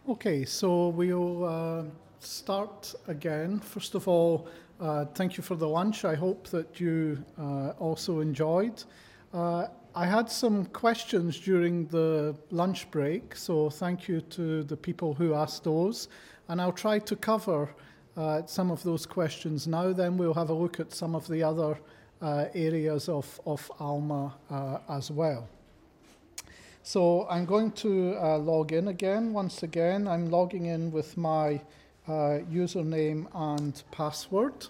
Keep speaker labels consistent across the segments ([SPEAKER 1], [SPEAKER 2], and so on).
[SPEAKER 1] Okay, so we'll start again. First of all, thank you for the lunch. I hope that you also enjoyed. I had some questions during the lunch break, so thank you to the people who asked those. And I'll try to cover some of those questions now. Then we'll have a look at some of the other areas of Alma as well. So I'm going to log in again. Once again, I'm logging in with my username and password.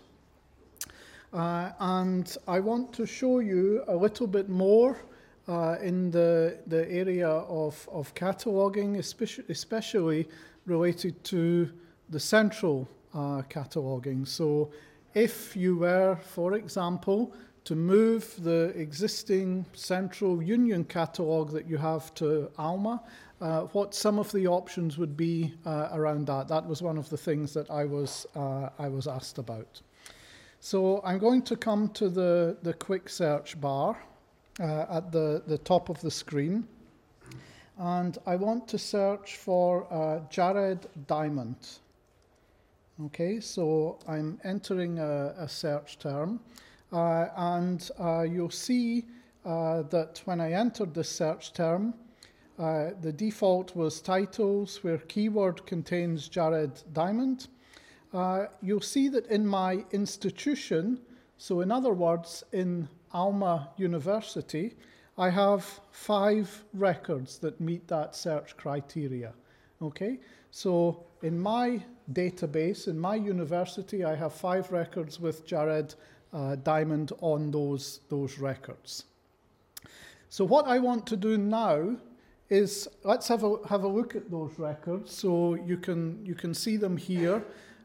[SPEAKER 1] And I want to show you a little bit more in the area of cataloging, especially related to the central cataloging. So if you were, for example, to move the existing central union catalog that you have to Alma, what some of the options would be around that. That was one of the things that I was asked about. So I'm going to come to the quick search bar at the top of the screen, and I want to search for Jared Diamond. Okay, so I'm entering a search term. And you'll see that when I entered this search term, the default was titles where keyword contains Jared Diamond. You'll see that in my institution, so in other words, in Alma University, I have 5 records that meet that search criteria. Okay, so in my database, in my university, I have 5 records with Jared Diamond on those records. So what I want to do now is let's have a look at those records. So you can see them here.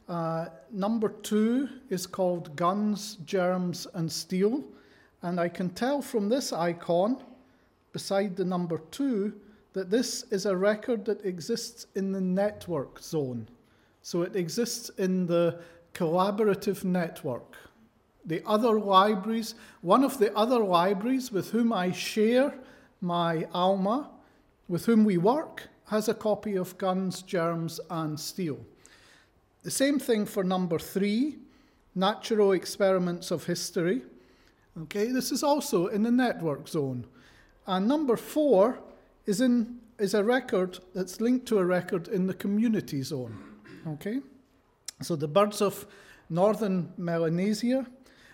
[SPEAKER 1] Number 2 is called Guns, Germs, and Steel, and I can tell from this icon beside the number 2 that this is a record that exists in the network zone. So it exists in the collaborative network. The other libraries, one of the other libraries with whom I share my Alma, with whom we work, has a copy of Guns, Germs, and Steel. The same thing for number 3, Natural Experiments of History. Okay, this is also in the network zone. And number 4 is a record that's linked to a record in the community zone. Okay, so the birds of northern Melanesia.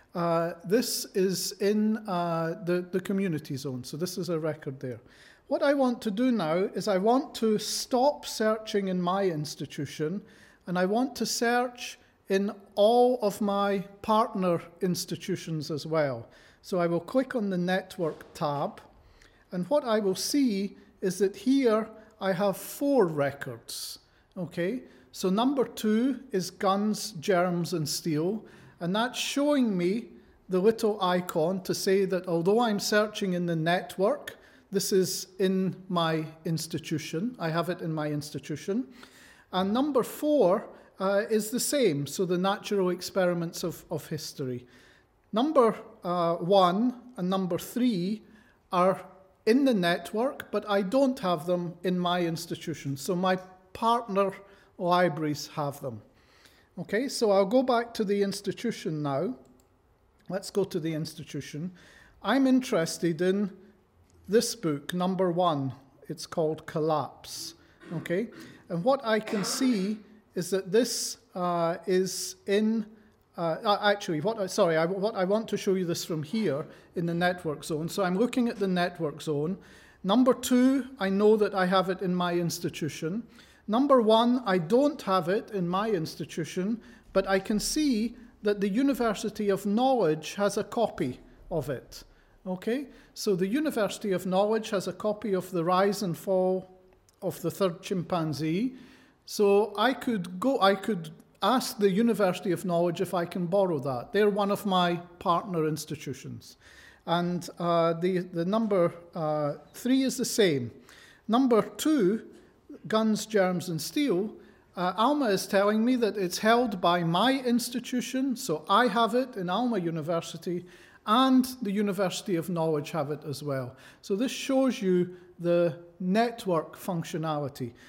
[SPEAKER 1] This is in the community zone, so this is a record there. What I want to do now is I want to stop searching in my institution, and I want to search in all of my partner institutions as well. So I will click on the Network tab, and what I will see is that here I have 4 records. Okay, so number 2 is Guns, Germs, and Steel. And that's showing me the little icon to say that although I'm searching in the network, this is in my institution. I have it in my institution. And number 4 is the same, so the Natural Experiments of History. Number 1 and number 3 are in the network, but I don't have them in my institution. So my partner libraries have them. Okay, so I'll go back to the institution now. Let's go to the institution. I'm interested in this book, number 1. It's called Collapse. Okay, and what I can see is that this is in, what I want to show you this from here in the network zone. So I'm looking at the network zone. Number 2, I know that I have it in my institution. Number 1, I don't have it in my institution, but I can see that the University of Knowledge has a copy of it. Okay, so the University of Knowledge has a copy of The Rise and Fall of the Third Chimpanzee. So I could ask the University of Knowledge if I can borrow that. They're one of my partner institutions. And the number 3 is the same. Number 2, Guns, Germs, and Steel, Alma is telling me that it's held by my institution, so I have it in Alma University, and the University of Knowledge have it as well. So this shows you the network functionality.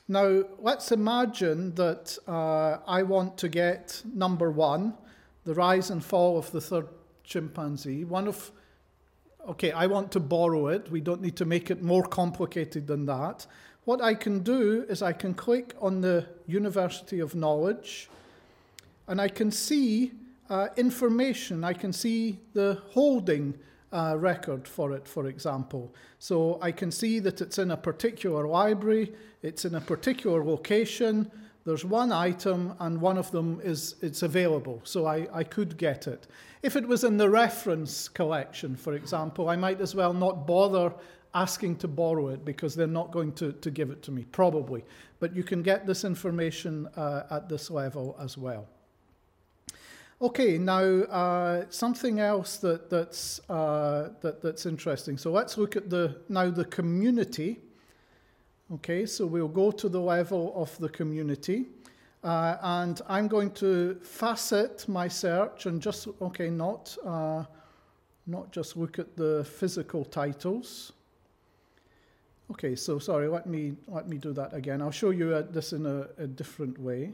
[SPEAKER 1] Now, let's imagine that I want to get number 1, the rise and fall of the third chimpanzee. I want to borrow it. We don't need to make it more complicated than that. What I can do is I can click on the University of Knowledge, and I can see information. I can see the holding record for it, for example. So I can see that it's in a particular library, it's in a particular location, there's one item, and one of them it's available, so I could get it. If it was in the reference collection, for example, I might as well not bother asking to borrow it because they're not going to give it to me, probably. But you can get this information at this level as well. Okay, now something else that's interesting. So let's look at the community. Okay, so we'll go to the level of the community, and I'm going to facet my search and just not just look at the physical titles. Okay, so sorry, let me do that again. I'll show you this in a different way.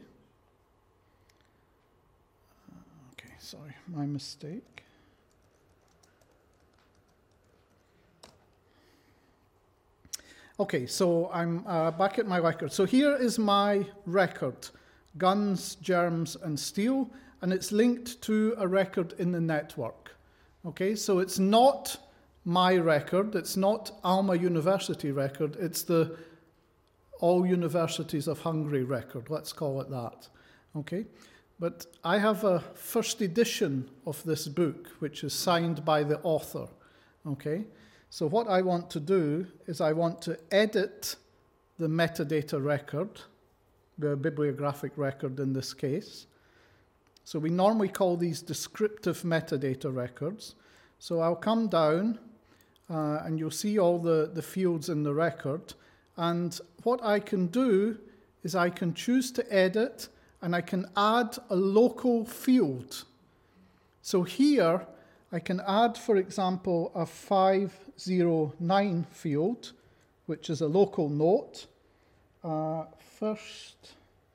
[SPEAKER 1] Okay, sorry, my mistake. Okay, so I'm back at my record. So here is my record, Guns, Germs, and Steel, and it's linked to a record in the network. Okay, so it's not my record, it's not Alma University record, it's the All Universities of Hungary record, let's call it that. Okay, but I have a first edition of this book, which is signed by the author. Okay. So what I want to do is I want to edit the metadata record, the bibliographic record in this case. So we normally call these descriptive metadata records. So I'll come down and you'll see all the fields in the record. And what I can do is I can choose to edit and I can add a local field. So here I can add, for example, a 509 field, which is a local note. First,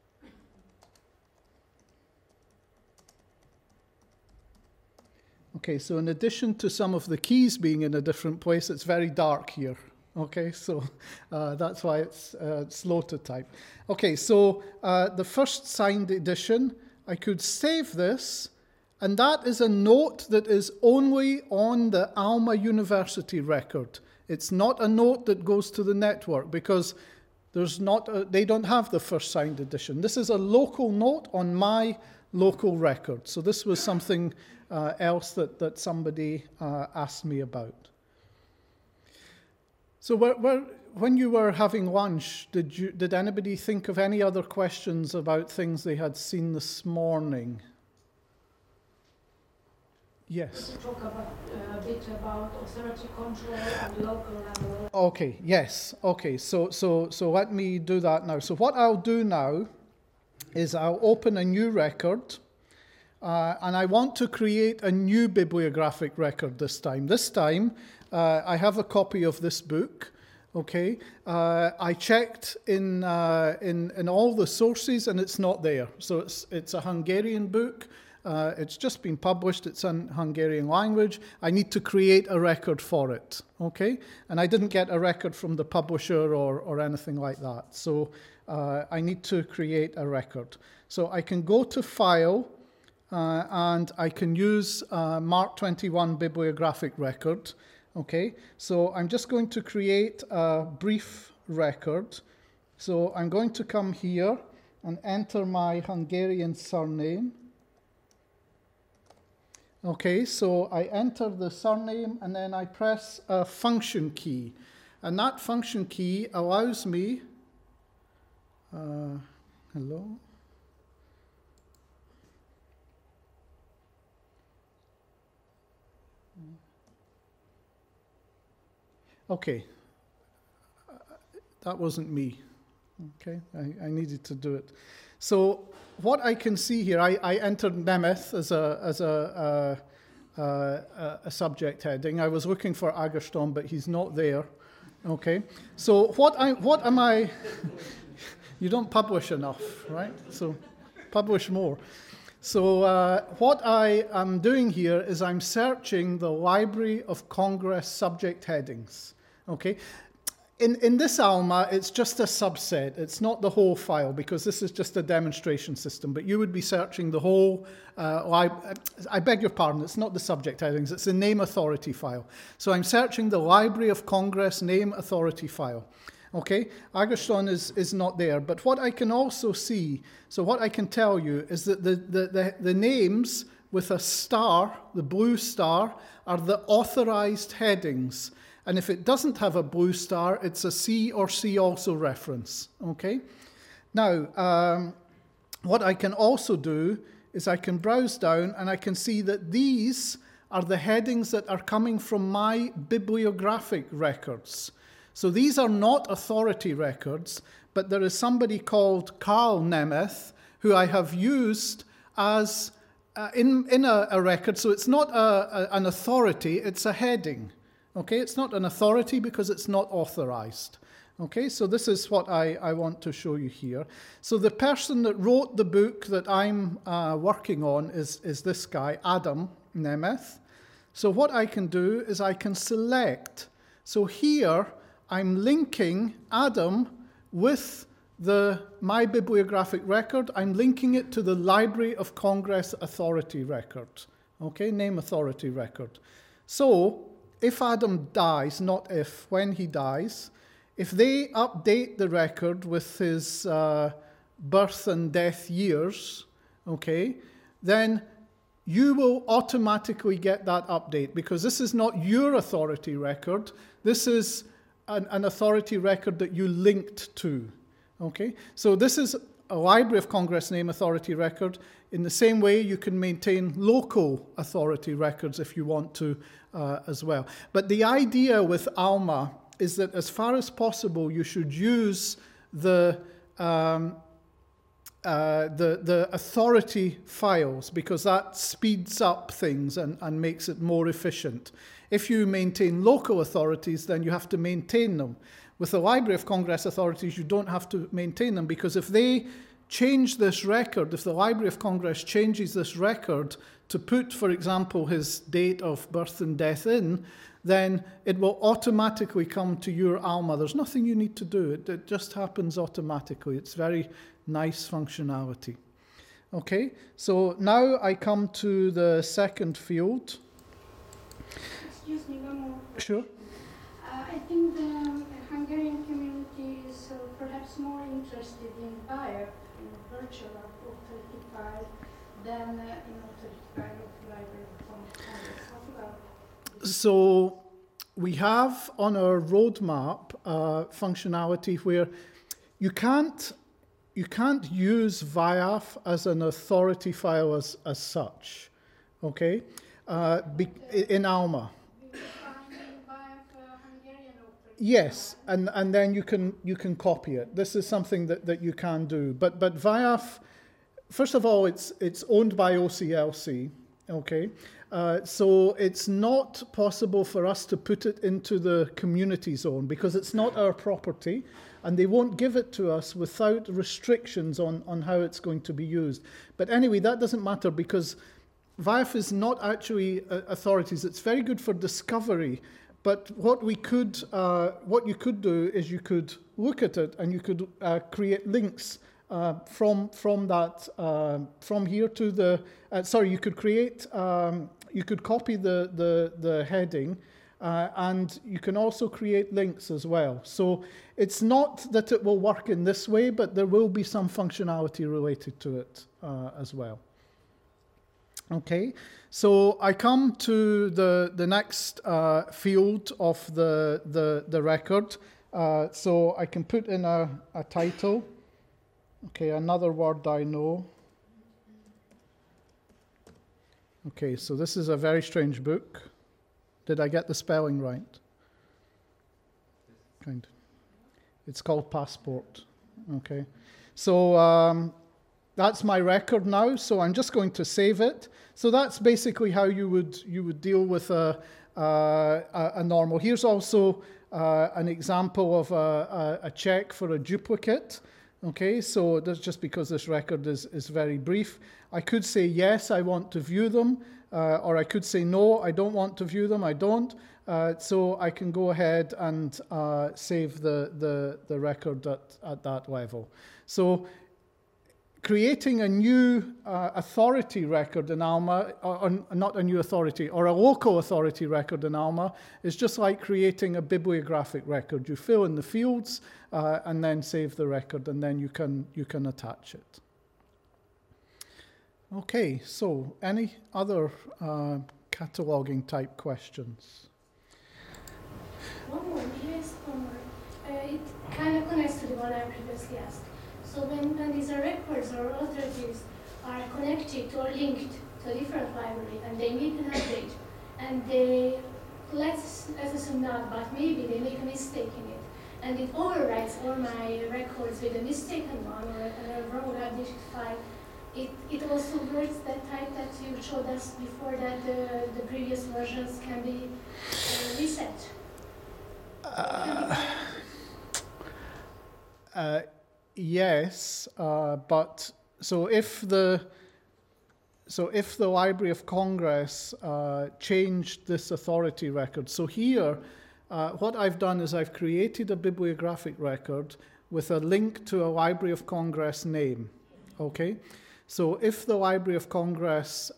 [SPEAKER 1] okay, so in addition to some of the keys being in a different place, it's very dark here. Okay, so that's why it's slow to type. Okay, so the first signed edition, I could save this. And that is a note that is only on the Alma University record. It's not a note that goes to the network because they don't have the first signed edition. This is a local note on my local record. So this was something else that somebody asked me about. So when you were having lunch, did anybody think of any other questions about things they had seen this morning? Yes.
[SPEAKER 2] Talk a bit about authority control on the local level.
[SPEAKER 1] Okay, yes. Okay, so let me do that now. So what I'll do now is I'll open a new record, and I want to create a new bibliographic record this time. This time, I have a copy of this book. Okay, I checked in all the sources, and it's not there. So it's a Hungarian book. It's just been published, it's in Hungarian language. I need to create a record for it, okay? And I didn't get a record from the publisher or anything like that. So I need to create a record. So I can go to File, and I can use Mark 21 bibliographic record, okay? So I'm just going to create a brief record. So I'm going to come here and enter my Hungarian surname. Okay, so I enter the surname and then I press a function key. And that function key allows me, hello? Okay, that wasn't me. Okay, I needed to do it. So what I can see here, I entered Nemeth as a subject heading. I was looking for Agerstorm, but he's not there. Okay. So what am I? You don't publish enough, right? So publish more. So what I am doing here is I'm searching the Library of Congress subject headings, okay? In this ALMA, it's just a subset. It's not the whole file, because this is just a demonstration system. But you would be searching the whole I beg your pardon, it's not the subject headings. It's the name authority file. So I'm searching the Library of Congress name authority file. Okay, Agerstone is not there. But what I can also see, so what I can tell you is that the names with a star, the blue star, are the authorized headings. And if it doesn't have a blue star, it's a C or C also reference, okay? Now, what I can also do is I can browse down and I can see that these are the headings that are coming from my bibliographic records. So these are not authority records, but there is somebody called Carl Nemeth who I have used as in a record. So it's not an authority, it's a heading. Okay, it's not an authority because it's not authorized. Okay, so this is what I want to show you here. So the person that wrote the book that I'm working on is this guy, Adam Nemeth. So what I can do is I can select. So here I'm linking Adam with my bibliographic record. I'm linking it to the Library of Congress authority record. Okay, name authority record. So if Adam dies, not if, when he dies, if they update the record with his birth and death years, okay, then you will automatically get that update, because this is not your authority record. This is an authority record that you linked to, okay? So this is a Library of Congress name authority record. In the same way, you can maintain local authority records if you want to as well. But the idea with ALMA is that as far as possible, you should use the authority files, because that speeds up things and makes it more efficient. If you maintain local authorities, then you have to maintain them. With the Library of Congress authorities, you don't have to maintain them, because if they change this record, if the Library of Congress changes this record to put, for example, his date of birth and death in, then it will automatically come to your ALMA. There's nothing you need to do. It just happens automatically. It's very nice functionality. Okay, so now I come to the second field.
[SPEAKER 3] Excuse me, one more.
[SPEAKER 1] Sure.
[SPEAKER 3] I think the Hungarian community is perhaps more interested in VIAF, in virtual authority file, than in authority file of Library of Congress. How about this?
[SPEAKER 1] So we have on our roadmap functionality where you can't use VIAF as an authority file as such, okay? In ALMA. Yes, and then you can copy it. This is something that you can do. But VIAF, first of all, it's owned by OCLC, okay? So it's not possible for us to put it into the community zone, because it's not our property, and they won't give it to us without restrictions on how it's going to be used. But anyway, that doesn't matter, because VIAF is not actually authorities. It's very good for discovery. But what you could do is you could look at it and you could create links from here to the. You could create. You could copy the heading, and you can also create links as well. So it's not that it will work in this way, but there will be some functionality related to it as well. Okay, so I come to the next field of the record. So I can put in a title. Okay, another word I know. Okay, so this is a very strange book. Did I get the spelling right? Kind. It's called Passport. Okay, so that's my record now. So I'm just going to save it. So that's basically how you would deal with a normal. Here's also an example of a check for a duplicate. Okay, so that's just because this record is very brief. I could say, yes, I want to view them, or I could say, no, I don't want to view them, I don't. So I can go ahead and save the record at that level. So creating a new authority record in ALMA, or not a new authority, or a local authority record in ALMA, is just like creating a bibliographic record. You fill in the fields and then save the record, and then you can attach it. Okay, so any other cataloging type questions?
[SPEAKER 3] One more, yes, one more. It kind of connects to the one I previously asked. So when these records or authorities are connected or linked to a different library and they make an update and they, let's assume not, but maybe they make a mistake in it and it overwrites all my records with a mistaken one or a wrong updated file, it also works that type that you showed us before, that the previous versions can be reset.
[SPEAKER 1] Yes, but so if the Library of Congress changed this authority record, so here what I've done is I've created a bibliographic record with a link to a Library of Congress name. Okay, so if the Library of Congress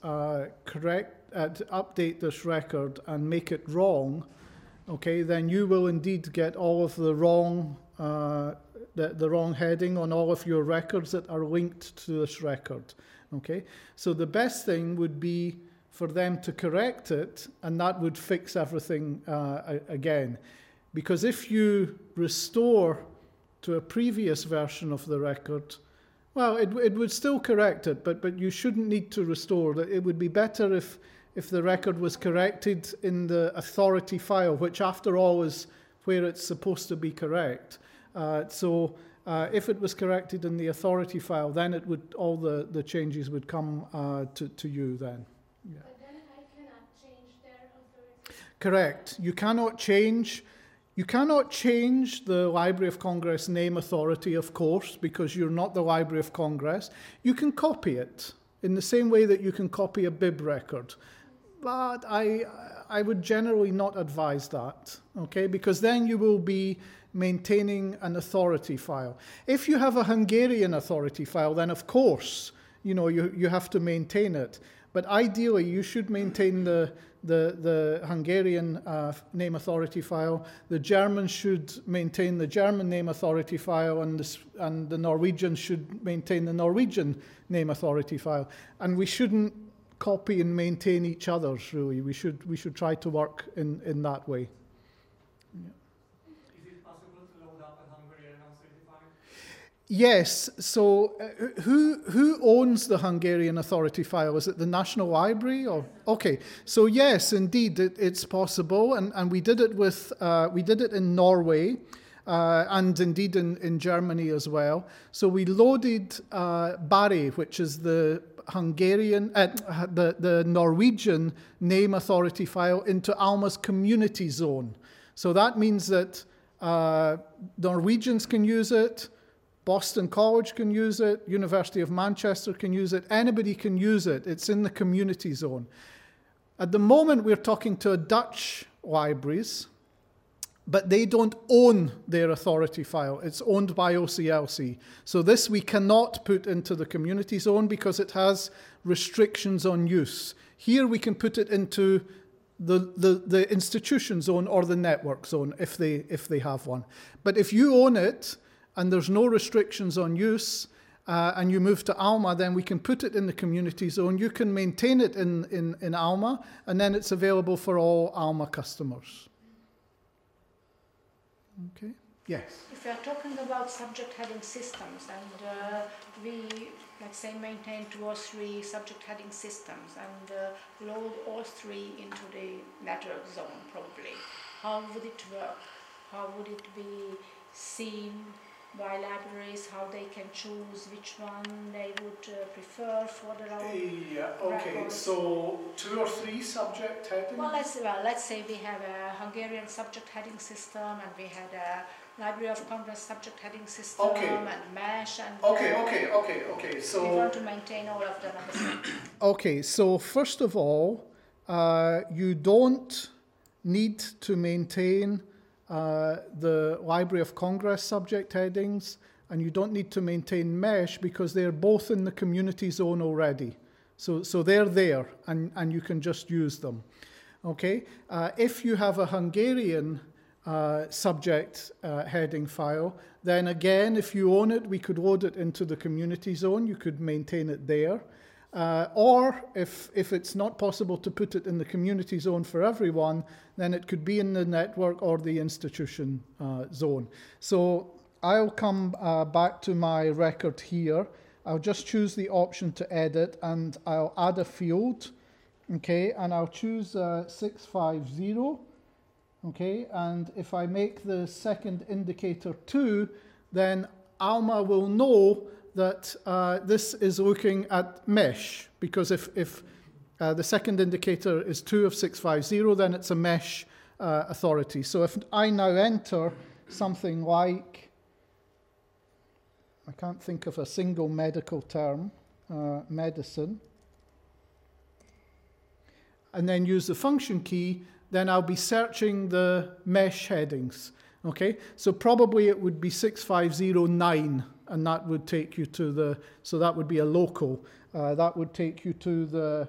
[SPEAKER 1] update this record and make it wrong, okay, then you will indeed get all of the wrong the wrong heading on all of your records that are linked to this record. Okay, so the best thing would be for them to correct it, and that would fix everything again. Because if you restore to a previous version of the record, well, it would still correct it, but you shouldn't need to restore. It would be better if the record was corrected in the authority file, which after all is where it's supposed to be correct. So if it was corrected in the authority file, then it would, all the changes would come to you then. Yeah.
[SPEAKER 3] But then I cannot change their authority.
[SPEAKER 1] Correct. You cannot change the Library of Congress name authority, of course, because you're not the Library of Congress. You can copy it in the same way that you can copy a bib record. But I would generally not advise that, okay? Because then you will be maintaining an authority file. If you have a Hungarian authority file, then of course, you have to maintain it. But ideally, you should maintain the Hungarian name authority file. The Germans should maintain the German name authority file, and the Norwegians should maintain the Norwegian name authority file. And we shouldn't copy and maintain each other's, really. We should try to work in that way. Yeah.
[SPEAKER 4] Is it possible to load up a Hungarian authority file?
[SPEAKER 1] Yes. So who owns the Hungarian authority file? Is it the National Library? Or okay. So yes, indeed, it's possible, and we did it in Norway. And indeed in Germany as well. So we loaded Bari, which is the Hungarian, the Norwegian name authority file, into ALMA's community zone. So that means that Norwegians can use it, Boston College can use it, University of Manchester can use it, anybody can use it. It's in the community zone. At the moment, we're talking to Dutch libraries, but they don't own their authority file. It's owned by OCLC. So this we cannot put into the community zone because it has restrictions on use. Here we can put it into the institution zone or the network zone if they have one. But if you own it and there's no restrictions on use, and you move to ALMA, then we can put it in the community zone. You can maintain it in ALMA, and then it's available for all ALMA customers. Okay. Yes.
[SPEAKER 2] If we are talking about subject heading systems, and we, let's say, maintain 2 or 3 subject heading systems and load all 3 into the network zone, probably, how would it work? How would it be seen by libraries, how they can choose which one they would prefer for their own
[SPEAKER 1] Yeah, okay,
[SPEAKER 2] records.
[SPEAKER 1] so 2 or 3 subject headings?
[SPEAKER 2] Well, let's say we have a Hungarian subject heading system, and we had a Library of Congress subject heading system,
[SPEAKER 1] Okay.
[SPEAKER 2] and MeSH, and
[SPEAKER 1] Okay, so...
[SPEAKER 2] we want to maintain all of them at the same time.
[SPEAKER 1] Okay, so first of all, you don't need to maintain the Library of Congress subject headings, and you don't need to maintain MeSH because they're both in the community zone already. So they're there, and you can just use them. Okay, if you have a Hungarian subject heading file, then again, if you own it, we could load it into the community zone. You could maintain it there. Or if it's not possible to put it in the community zone for everyone, then it could be in the network or the institution zone. So I'll come back to my record here. I'll just choose the option to edit, and I'll add a field. Okay, and I'll choose 650. Okay, and if I make the second indicator 2, then Alma will know that this is looking at MeSH, because if the second indicator is 2 of 650, then it's a MeSH authority. So if I now enter something like, I can't think of a single medical term, medicine, and then use the function key, then I'll be searching the MeSH headings. Okay, so probably it would be 6509, and that would take you to the, so that would be a local. That would take you to the,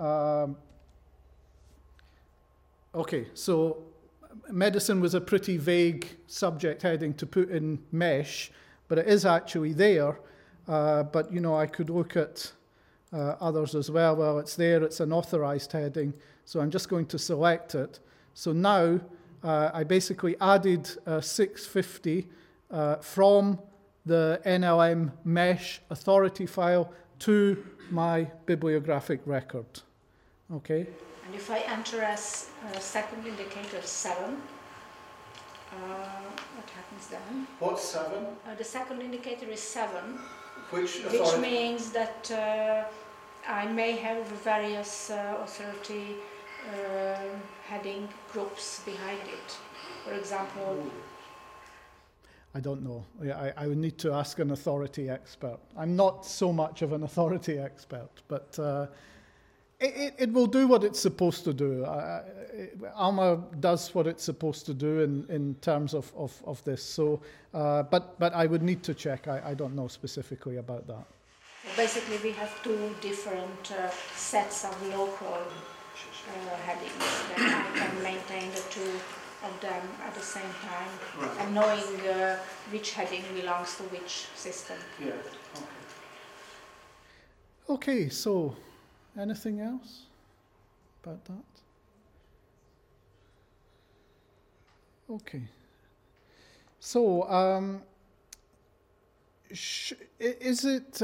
[SPEAKER 1] okay, so medicine was a pretty vague subject heading to put in MeSH, but it is actually there. But, you know, I could look at others as well. Well, it's there, it's an authorized heading, so I'm just going to select it. So now I basically added 650 from the NLM MeSH authority file to my bibliographic record. Okay.
[SPEAKER 2] And if I enter as second indicator 7, what happens then?
[SPEAKER 1] What's 7?
[SPEAKER 2] The second indicator is 7,
[SPEAKER 1] Which
[SPEAKER 2] which means that I may have various authority heading groups behind it. For example,
[SPEAKER 1] I don't know. I would need to ask an authority expert. I'm not so much of an authority expert, but it will do what it's supposed to do. Alma does what it's supposed to do in terms of this. So, but I would need to check. I don't know specifically about that.
[SPEAKER 2] basically we have 2 different sets of local headings. Then I can maintain the 2 of them at the same time,
[SPEAKER 1] Right.
[SPEAKER 2] and knowing which heading belongs to which system.
[SPEAKER 1] Yeah. Okay, so anything else about that? Okay. So, is it...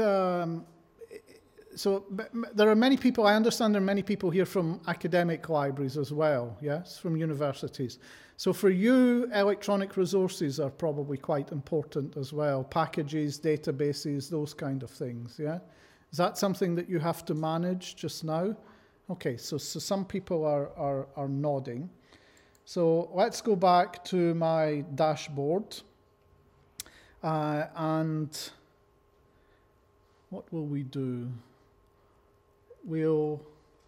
[SPEAKER 1] so there are many people, I understand there are many people here from academic libraries as well, yes, from universities. So for you, electronic resources are probably quite important as well, packages, databases, those kind of things, yeah? Is that something that you have to manage just now? Okay, so some people are nodding. So let's go back to my dashboard. And what will we do? We'll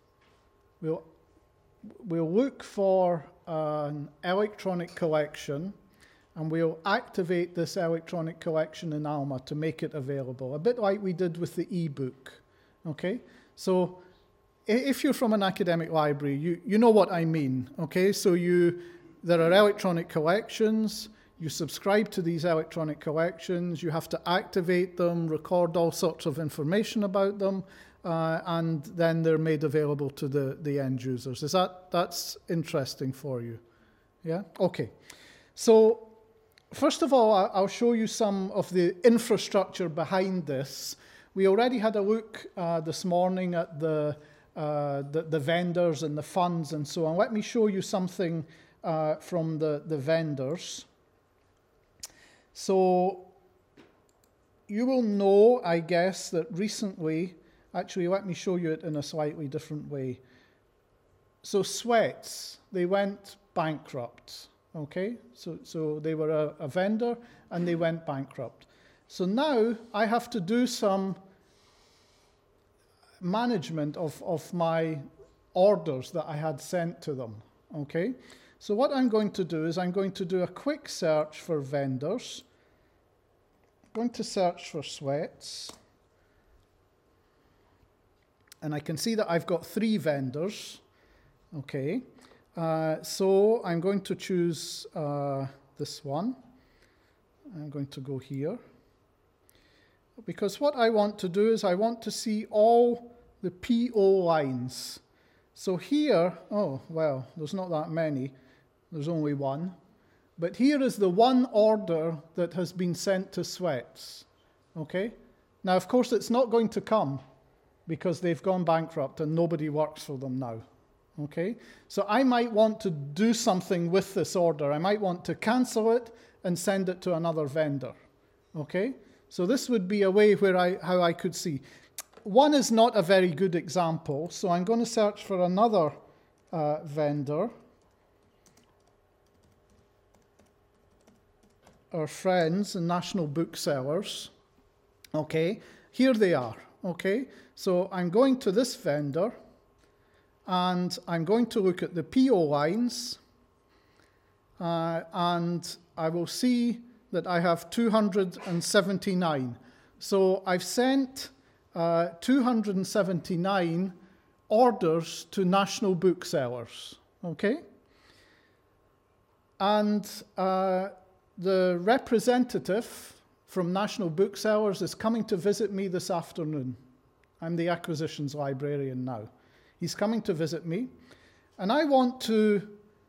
[SPEAKER 1] look for an electronic collection, and we'll activate this electronic collection in Alma to make it available, a bit like we did with the e-book. Okay, so if you're from an academic library, you know what I mean. Okay, so there are electronic collections. You subscribe to these electronic collections. You have to activate them, record all sorts of information about them. And then they're made available to the end users. That's interesting for you? Yeah? Okay. So, first of all, I'll show you some of the infrastructure behind this. We already had a look this morning at the vendors and the funds and so on. Let me show you something from the vendors. So, you will know, I guess, that recently, actually, let me show you it in a slightly different way. So Sweats, they went bankrupt, okay? So they were a vendor and they went bankrupt. So now I have to do some management of my orders that I had sent to them, okay? So what I'm going to do is I'm going to do a quick search for vendors. I'm going to search for Sweats. And I can see that I've got 3 vendors, okay? So I'm going to choose this one. I'm going to go here. Because what I want to do is I want to see all the PO lines. So here, oh, well, there's not that many. There's only one. But here is the one order that has been sent to Sweats, okay? Now, of course, it's not going to come because they've gone bankrupt and nobody works for them now, okay? So I might want to do something with this order. I might want to cancel it and send it to another vendor, okay? So this would be a way where how I could see. One is not a very good example, so I'm going to search for another vendor. Our friends and National Booksellers. Okay, here they are. Okay, so I'm going to this vendor and I'm going to look at the PO lines and I will see that I have 279. So I've sent 279 orders to National Booksellers, okay? And the representative from National Booksellers is coming to visit me this afternoon. I'm the acquisitions librarian now. He's coming to visit me, and I want to,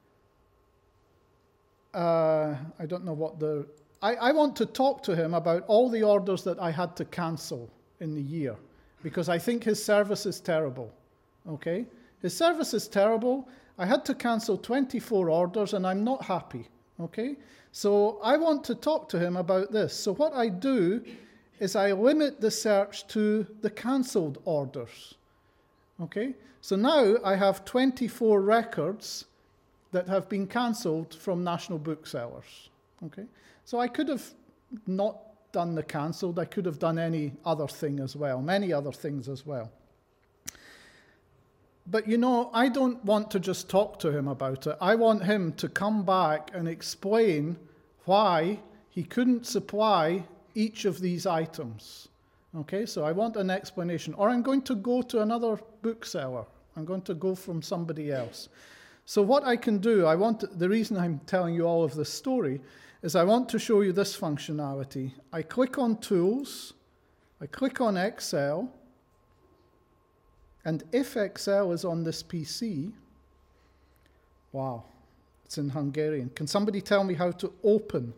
[SPEAKER 1] I don't know what I want to talk to him about all the orders that I had to cancel in the year, because I think his service is terrible, okay? His service is terrible. I had to cancel 24 orders, and I'm not happy, okay? So I want to talk to him about this. So what I do is I limit the search to the cancelled orders, okay? So now I have 24 records that have been cancelled from National Booksellers, okay? So I could have not done the cancelled. I could have done any other thing as well, many other things as well. But, you know, I don't want to just talk to him about it. I want him to come back and explain why he couldn't supply each of these items. Okay, so I want an explanation. Or I'm going to go to another bookseller. I'm going to go from somebody else. So what I can do, the reason I'm telling you all of this story is I want to show you this functionality. I click on Tools, I click on Excel, and if Excel is on this PC, wow, it's in Hungarian. Can somebody tell me how to open?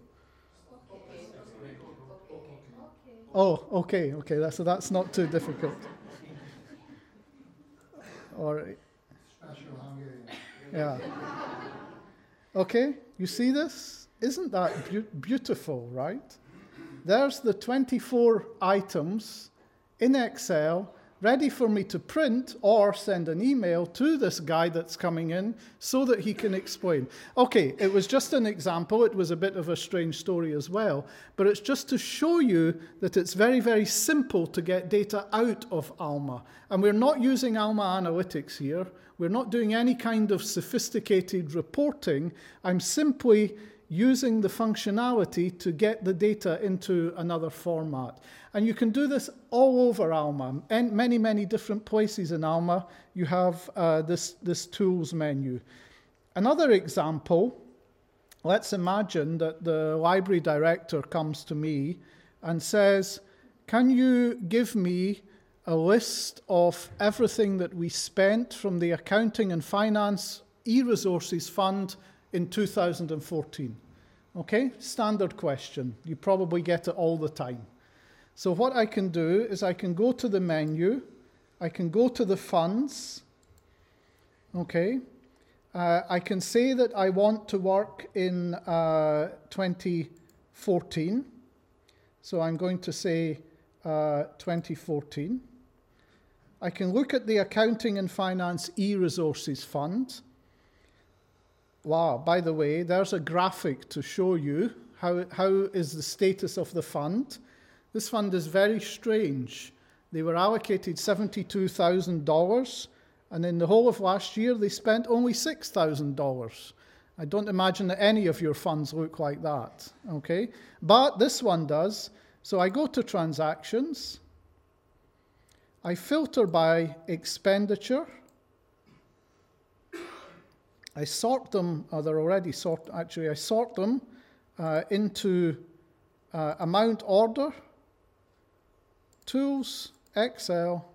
[SPEAKER 1] Oh, okay, so that's not too difficult. All right. Yeah. Okay, you see this? Isn't that beautiful, right? There's the 24 items in Excel ready for me to print or send an email to this guy that's coming in so that he can explain. Okay, it was just an example. It was a bit of a strange story as well, but it's just to show you that it's very, very simple to get data out of Alma. And we're not using Alma Analytics here. We're not doing any kind of sophisticated reporting. I'm simply using the functionality to get the data into another format. And you can do this all over Alma. And many, many different places in Alma, you have this tools menu. Another example, let's imagine that the library director comes to me and says, can you give me a list of everything that we spent from the Accounting and Finance e-Resources Fund in 2014. Okay, standard question. You probably get it all the time. So what I can do is I can go to the menu, I can go to the funds, okay. I can say that I want to work in 2014. So I'm going to say 2014. I can look at the Accounting and Finance e-Resources Fund. Wow, by the way, there's a graphic to show you how is the status of the fund. This fund is very strange. They were allocated $72,000, and in the whole of last year, they spent only $6,000. I don't imagine that any of your funds look like that, okay? But this one does. So I go to Transactions. I filter by expenditure. I sort them, they're already sorted, actually, I sort them into amount order, Tools, Excel.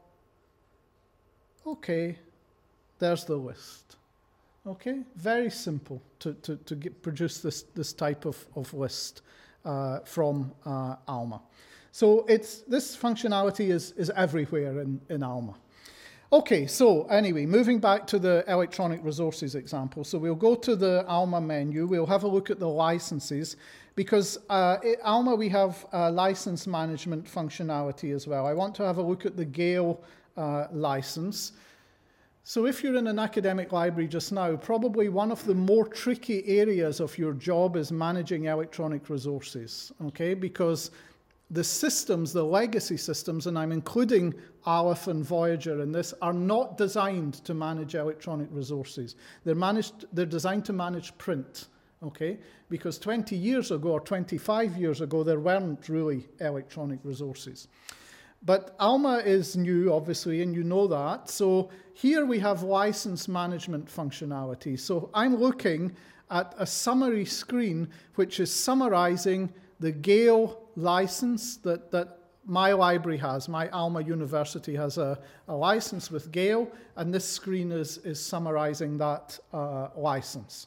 [SPEAKER 1] Okay, there's the list. Okay, very simple to produce this type of list from Alma. So this functionality is everywhere in Alma. Okay, so anyway, moving back to the electronic resources example. So we'll go to the Alma menu. We'll have a look at the licenses, because Alma, we have license management functionality as well. I want to have a look at the Gale license. So if you're in an academic library just now, probably one of the more tricky areas of your job is managing electronic resources, okay? Because the systems, the legacy systems, and I'm including Aleph and Voyager in this, are not designed to manage electronic resources. They're designed to manage print, okay? Because 20 years ago or 25 years ago, there weren't really electronic resources. But Alma is new, obviously, and you know that. So here we have license management functionality. So I'm looking at a summary screen, which is summarizing the Gale license that my library has. My Alma University has a license with Gale, and this screen is summarizing that license.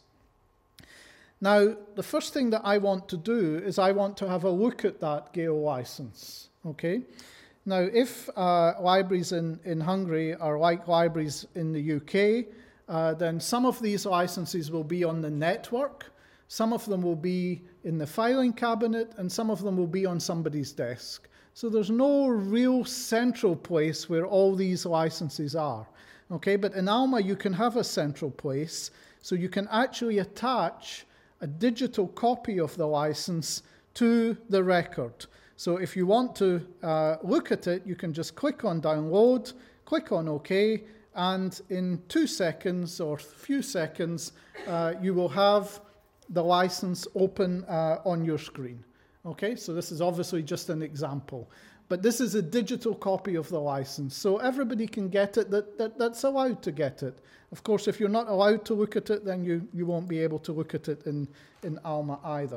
[SPEAKER 1] Now, the first thing that I want to do is I want to have a look at that Gale license, okay? Now, if libraries in Hungary are like libraries in the UK, then some of these licenses will be on the network, some of them will be in the filing cabinet, and some of them will be on somebody's desk. So there's no real central place where all these licenses are. Okay, but in Alma you can have a central place, so you can actually attach a digital copy of the license to the record. So if you want to look at it, you can just click on download, click on OK, and in 2 seconds or few seconds, you will have the license open on your screen. Okay, so this is obviously just an example. But this is a digital copy of the license, so everybody can get it that's allowed to get it. Of course, if you're not allowed to look at it, then you won't be able to look at it in Alma either.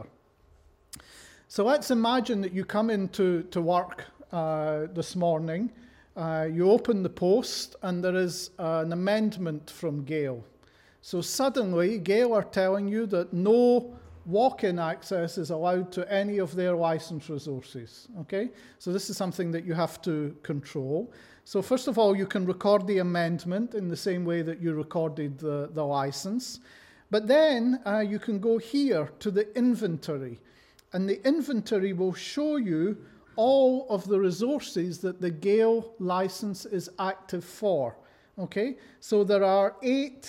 [SPEAKER 1] So let's imagine that you come into work this morning, you open the post, and there is an amendment from Gale. So suddenly, Gale are telling you that no walk-in access is allowed to any of their license resources, okay? So this is something that you have to control. So first of all, you can record the amendment in the same way that you recorded the license. But then you can go here to the inventory, and the inventory will show you all of the resources that the Gale license is active for, okay? So there are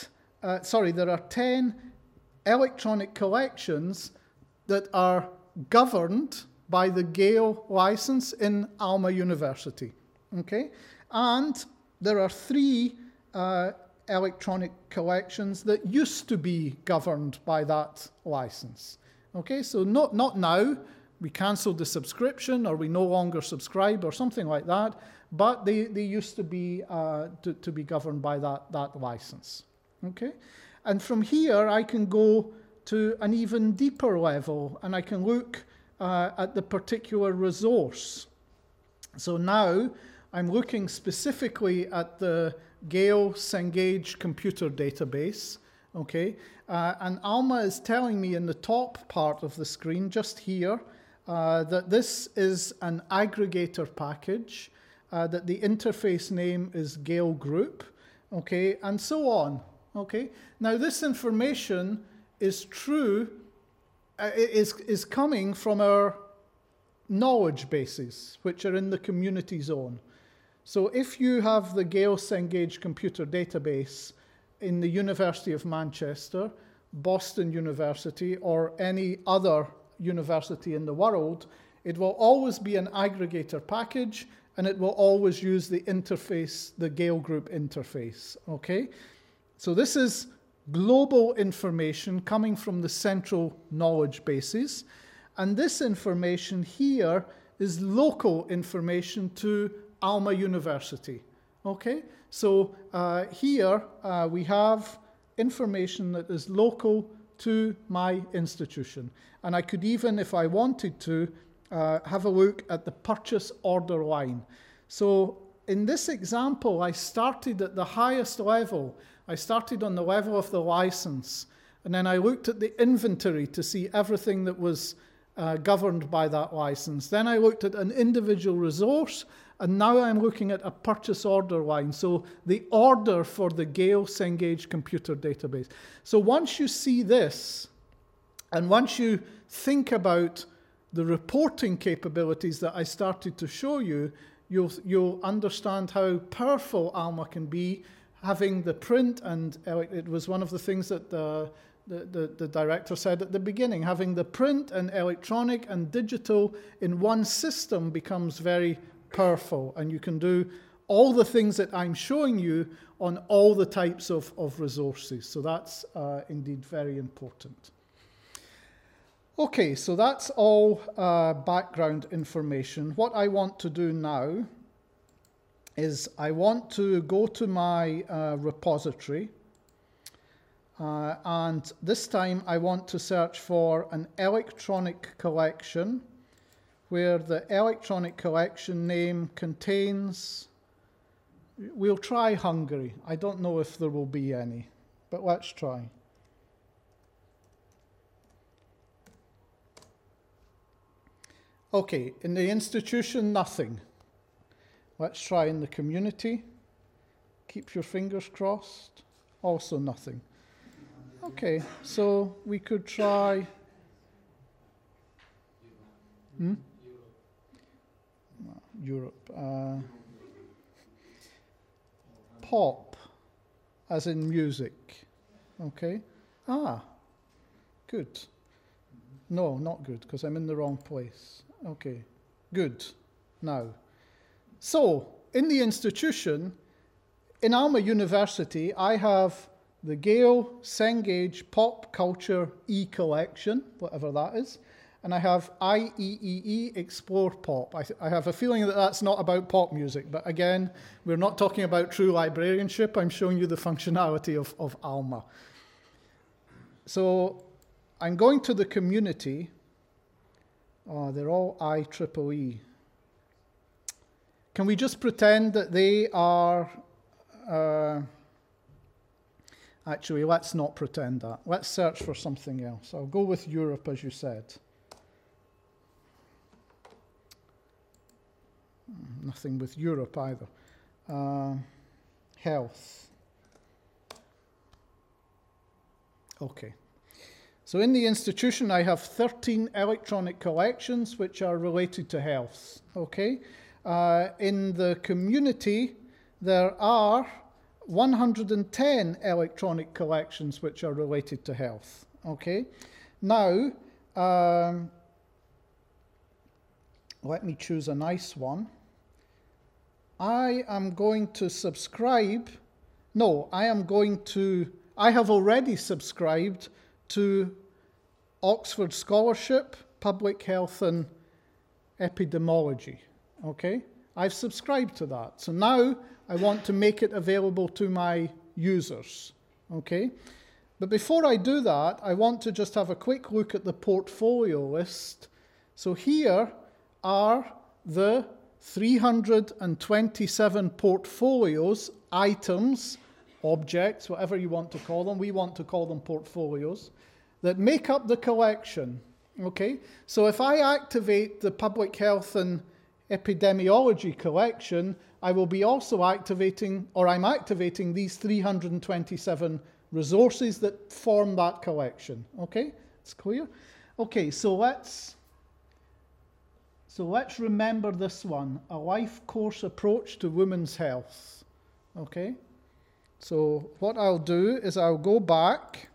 [SPEAKER 1] 10 electronic collections that are governed by the Gale license in Alma University, okay? And there are 3 electronic collections that used to be governed by that license, okay? So not now, we cancelled the subscription, or we no longer subscribe, or something like that, but they used to be governed by that license, okay? And from here, I can go to an even deeper level, and I can look at the particular resource. So now I'm looking specifically at the Gale Cengage computer database, okay? And Alma is telling me in the top part of the screen, just here, that this is an aggregator package, that the interface name is Gale Group, okay, and so on. Okay. Now this information is true, is coming from our knowledge bases, which are in the community zone. So if you have the Gale Cengage Computer Database in the University of Manchester, Boston University, or any other university in the world, it will always be an aggregator package, and it will always use the interface, the Gale Group interface, okay? So this is global information coming from the central knowledge bases, and this information here is local information to Alma University, okay? So here we have information that is local to my institution, and I could even, if I wanted to, have a look at the purchase order line. So in this example, I started at the highest level. I started on the level of the license, and then I looked at the inventory to see everything that was governed by that license. Then I looked at an individual resource, and now I'm looking at a purchase order line. So the order for the Gale Cengage Computer Database. So once you see this, and once you think about the reporting capabilities that I started to show you, you'll understand how powerful Alma can be, having the print, and it was one of the things that the director said at the beginning, having the print and electronic and digital in one system becomes very powerful, and you can do all the things that I'm showing you on all the types of resources. So that's indeed very important. Okay, so that's all background information. What I want to do now is I want to go to my repository, and this time I want to search for an electronic collection where the electronic collection name contains, we'll try Hungary. I don't know if there will be any, but let's try. Okay, in the institution, nothing. Let's try in the community. Keep your fingers crossed. Also nothing. Okay, so we could try... Europe. Pop, as in music. Okay. Ah, good. No, not good, because I'm in the wrong place. Okay, good. Now, so in the institution, in Alma University, I have the Gale Cengage Pop Culture E-Collection, whatever that is, and I have IEEE Explore Pop. I have a feeling that that's not about pop music, but again, we're not talking about true librarianship. I'm showing you the functionality of Alma. So I'm going to the community. Oh, they're all IEEE. Can we just pretend that they are... actually, let's not pretend that. Let's search for something else. I'll go with Europe, as you said. Nothing with Europe either. Health. Okay. So in the institution, I have 13 electronic collections which are related to health. Okay. In the community, there are 110 electronic collections which are related to health. Okay. Now, let me choose a nice one. I am going to subscribe. No, I have already subscribed to Oxford Scholarship, Public Health and Epidemiology. Okay? I've subscribed to that. So now I want to make it available to my users. Okay? But before I do that, I want to just have a quick look at the portfolio list. So here are the 327 portfolios, items, objects, whatever you want to call them. We want to call them portfolios, that make up the collection. Okay? So if I activate the Public Health and Epidemiology collection, I will be also activating, or I'm activating these 327 resources that form that collection. Okay? It's clear? Okay, so let's So let's remember this one, a life course approach to women's health. Okay? So what I'll do is I'll go back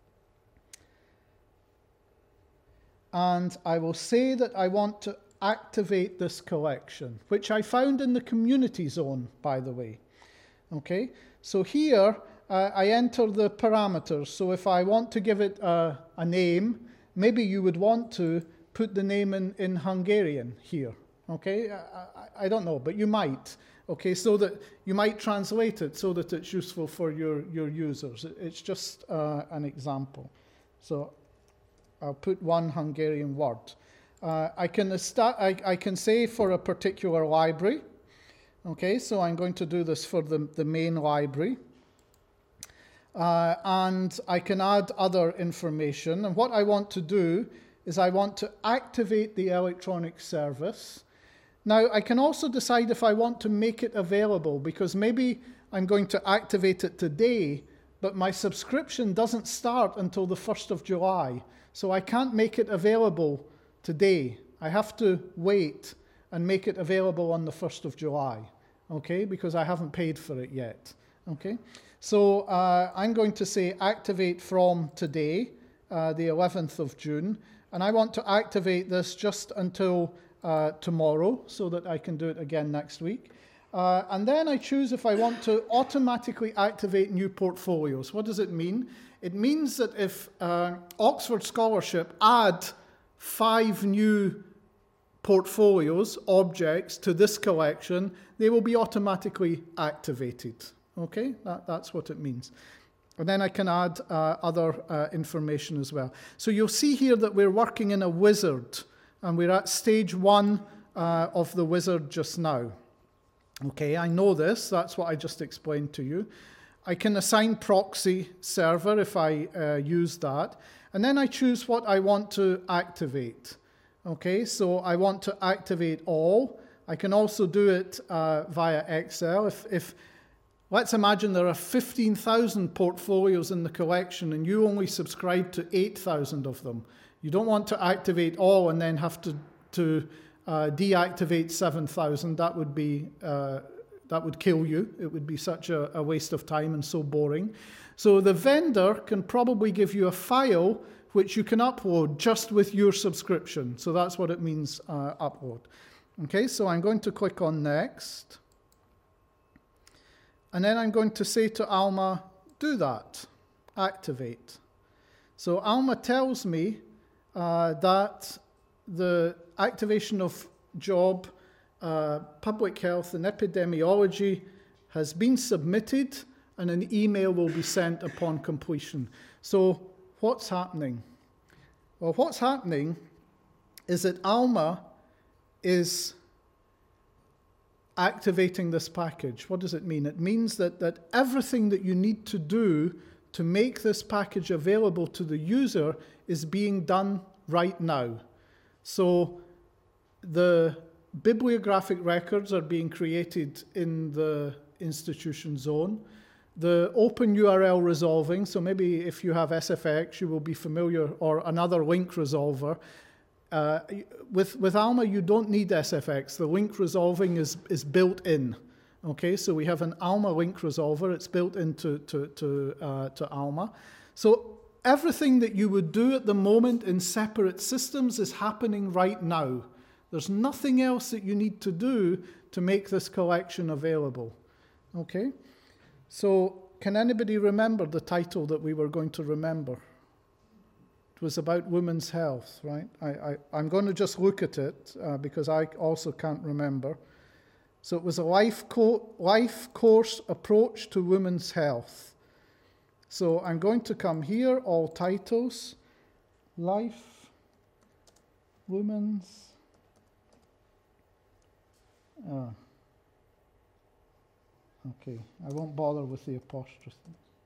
[SPEAKER 1] and I will say that I want to activate this collection, which I found in the community zone, by the way. Okay? So here I enter the parameters. So if I want to give it a name, maybe you would want to put the name in Hungarian here. Okay? I don't know, but you might. Okay, so that you might translate it so that it's useful for your users. It's just an example. So I'll put one Hungarian word. I can say for a particular library. Okay, so I'm going to do this for the main library. And I can add other information. And what I want to do is I want to activate the electronic service. Now, I can also decide if I want to make it available, because maybe I'm going to activate it today, but my subscription doesn't start until the 1st of July. So I can't make it available today. I have to wait and make it available on the 1st of July, okay, because I haven't paid for it yet, okay? So I'm going to say activate from today, the 11th of June, and I want to activate this just until tomorrow so that I can do it again next week. And then I choose if I want to automatically activate new portfolios. What does it mean? It means that if Oxford Scholarship add 5 new portfolios, objects, to this collection, they will be automatically activated. Okay, that's what it means. And then I can add other information as well. So you'll see here that we're working in a wizard, and we're at stage 1 of the wizard just now. Okay, I know this. That's what I just explained to you. I can assign proxy server if I use that. And then I choose what I want to activate. Okay, so I want to activate all. I can also do it via Excel. If let's imagine there are 15,000 portfolios in the collection and you only subscribe to 8,000 of them. You don't want to activate all and then have to deactivate 7,000. That would be that would kill you. It would be such a waste of time and so boring. So the vendor can probably give you a file which you can upload just with your subscription. So that's what it means, upload. Okay, so I'm going to click on next. And then I'm going to say to Alma, do that, activate. So Alma tells me that the activation of job, public health and epidemiology has been submitted and an email will be sent upon completion. So what's happening? Well, what's happening is that Alma is activating this package. What does it mean? It means that everything that you need to do to make this package available to the user is being done right now. So the bibliographic records are being created in the institution zone. The open URL resolving, so maybe if you have SFX, you will be familiar, or another link resolver. With Alma, you don't need SFX. The link resolving is built in. Okay, so we have an Alma link resolver. It's built into to Alma. So everything that you would do at the moment in separate systems is happening right now. There's nothing else that you need to do to make this collection available. Okay, so can anybody remember the title that we were going to remember? It was about women's health, right? I'm going to just look at it because I also can't remember. So it was a life course approach to women's health. So I'm going to come here, all titles, life, women's. Okay, I won't bother with the apostrophe.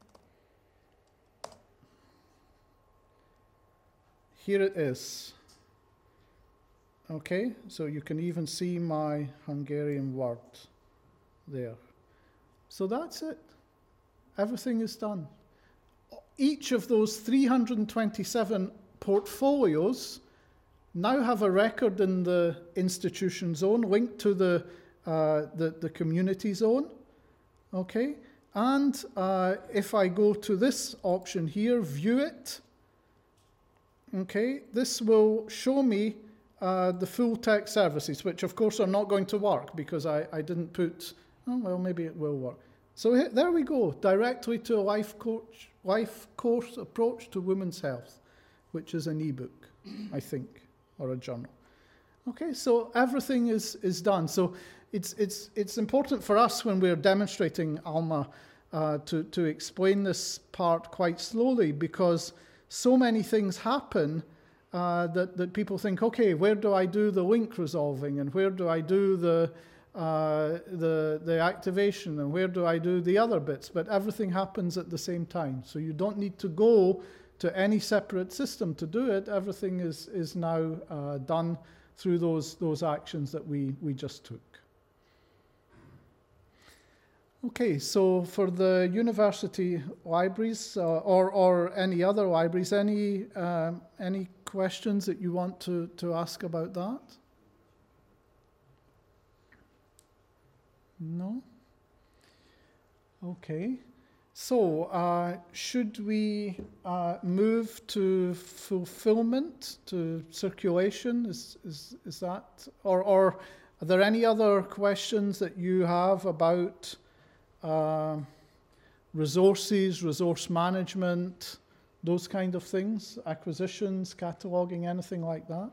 [SPEAKER 1] Here it is. Okay, so you can even see my Hungarian word there. So that's it. Everything is done. Each of those 327 portfolios now have a record in the institution zone linked to the community zone. Okay, and if I go to this option here, view it, okay, this will show me the full text services, which of course are not going to work because I didn't put, oh, well, maybe it will work. So there we go, directly to a life course approach to women's health, which is an ebook, I think, or a journal. Okay, so everything is done. So it's important for us when we're demonstrating Alma to explain this part quite slowly, because so many things happen that people think, okay, where do I do the link resolving, and where do I do the activation, and where do I do the other bits? But everything happens at the same time, so you don't need to go to any separate system to do it. Everything is now done through those actions that we just took. Okay, so for the university libraries or any other libraries, any questions that you want to ask about that? No? Okay. So should we move to fulfillment, to circulation? Is that, or are there any other questions that you have about resources, resource management, those kind of things, acquisitions, cataloging, anything like that?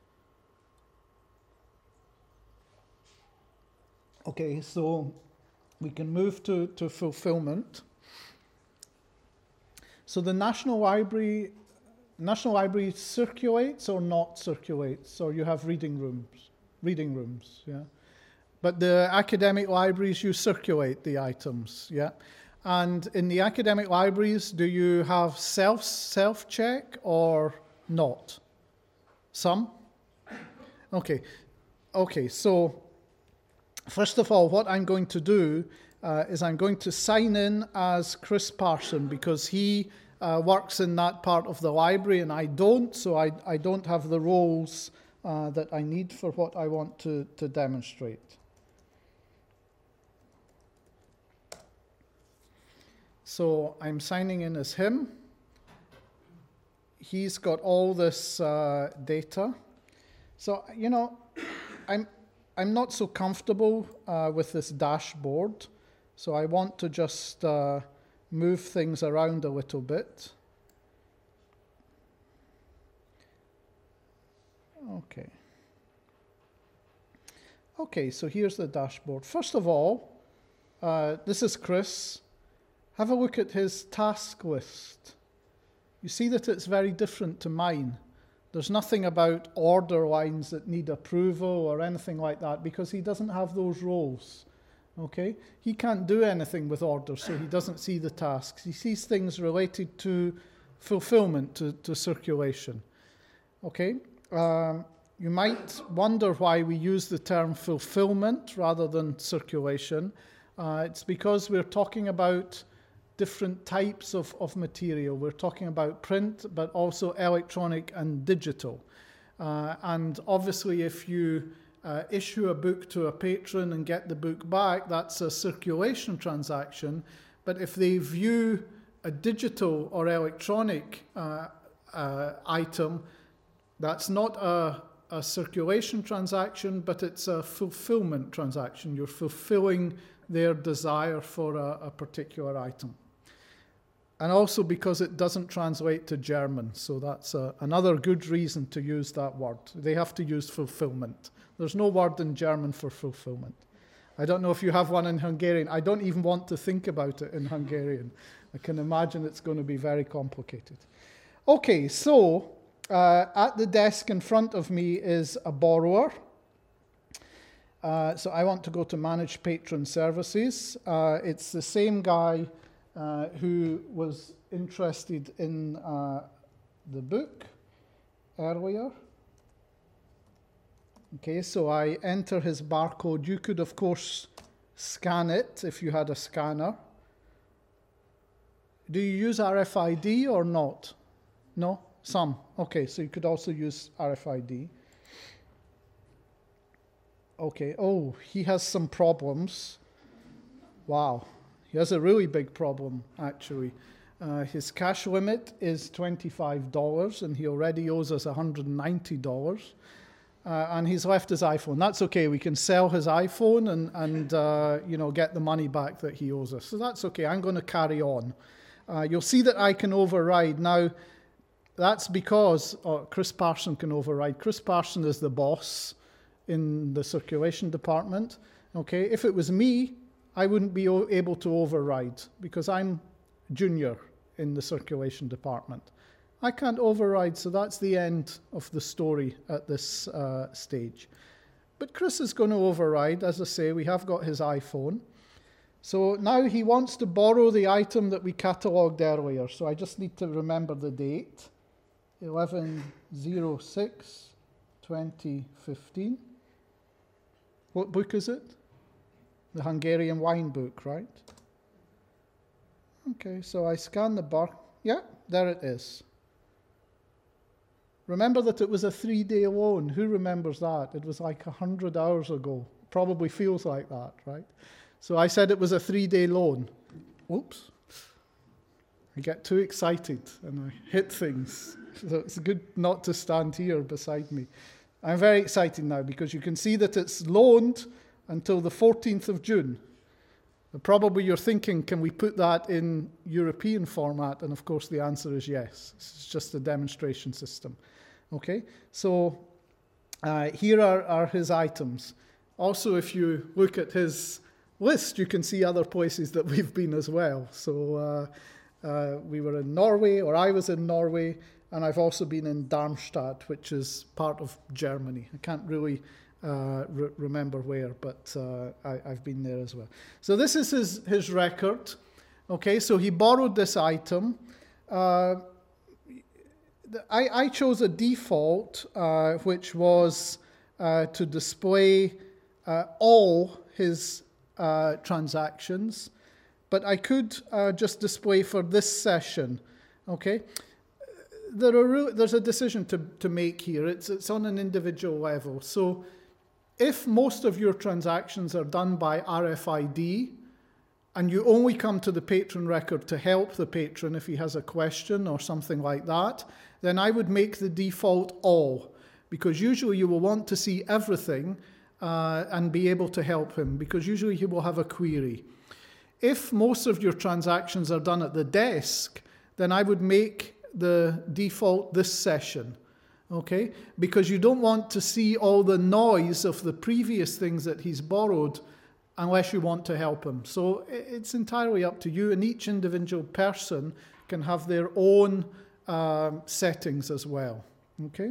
[SPEAKER 1] Okay, so we can move to fulfillment. So the National Library circulates or not circulates, or you have reading rooms, yeah. But the academic libraries, you circulate the items, yeah. And in the academic libraries, do you have self-check or not? Some? Okay, so first of all, what I'm going to do is I'm going to sign in as Chris Parson, because he works in that part of the library and I don't, so I don't have the roles that I need for what I want to demonstrate. So I'm signing in as him. He's got all this data. So, you know, I'm not so comfortable with this dashboard, so I want to just move things around a little bit. Okay, so here's the dashboard. First of all, this is Chris. Have a look at his task list. You see that it's very different to mine. There's nothing about order lines that need approval or anything like that, because he doesn't have those roles. Okay? He can't do anything with orders, so he doesn't see the tasks. He sees things related to fulfillment, to circulation. Okay? You might wonder why we use the term fulfillment rather than circulation. It's because we're talking about different types of material. We're talking about print, but also electronic and digital. And obviously, if you issue a book to a patron and get the book back, that's a circulation transaction. But if they view a digital or electronic item, that's not a circulation transaction, but it's a fulfillment transaction. You're fulfilling their desire for a particular item. And also because it doesn't translate to German, so that's another good reason to use that word. They have to use fulfillment. There's no word in German for fulfillment. I don't know if you have one in Hungarian. I don't even want to think about it in Hungarian. I can imagine it's going to be very complicated. Okay, so at the desk in front of me is a borrower. So I want to go to Manage Patron Services. It's the same guy who was interested in the book earlier. Okay, so I enter his barcode. You could, of course, scan it if you had a scanner. Do you use RFID or not? No? Some. Okay, so you could also use RFID. Okay, oh, he has some problems. Wow, he has a really big problem, actually. His cash limit is $25, and he already owes us $190. And he's left his iPhone. That's okay. We can sell his iPhone and get the money back that he owes us. So that's okay. I'm going to carry on. You'll see that I can override. Now, that's because Chris Parson can override. Chris Parson is the boss in the circulation department. Okay, if it was me, I wouldn't be able to override because I'm junior in the circulation department. I can't override, so that's the end of the story at this stage. But Chris is going to override. As I say, we have got his iPhone. So now he wants to borrow the item that we catalogued earlier. So I just need to remember the date. 11/06/2015. What book is it? The Hungarian wine book, right? Okay, so I scan the bar. Yeah, there it is. Remember that it was a 3-day loan. Who remembers that? It was like 100 hours ago. Probably feels like that, right? So I said it was a 3-day loan. Oops. I get too excited and I hit things. So it's good not to stand here beside me. I'm very excited now because you can see that it's loaned until the 14th of June. Probably you're thinking, can we put that in European format? And of course the answer is yes. It's just a demonstration system. Okay, so here are his items. Also, if you look at his list, you can see other places that we've been as well. So we were in Norway, or I was in Norway, and I've also been in Darmstadt, which is part of Germany. I can't really remember where, but I've been there as well. So this is his record. Okay, so he borrowed this item. I chose a default, which was to display all his transactions, but I could just display for this session. Okay, there's a decision to make here. It's on an individual level. So if most of your transactions are done by RFID, and you only come to the patron record to help the patron if he has a question or something like that, then I would make the default all, because usually you will want to see everything and be able to help him, because usually he will have a query. If most of your transactions are done at the desk, then I would make the default this session, okay? Because you don't want to see all the noise of the previous things that he's borrowed unless you want to help him. So it's entirely up to you, and each individual person can have their own settings as well, okay?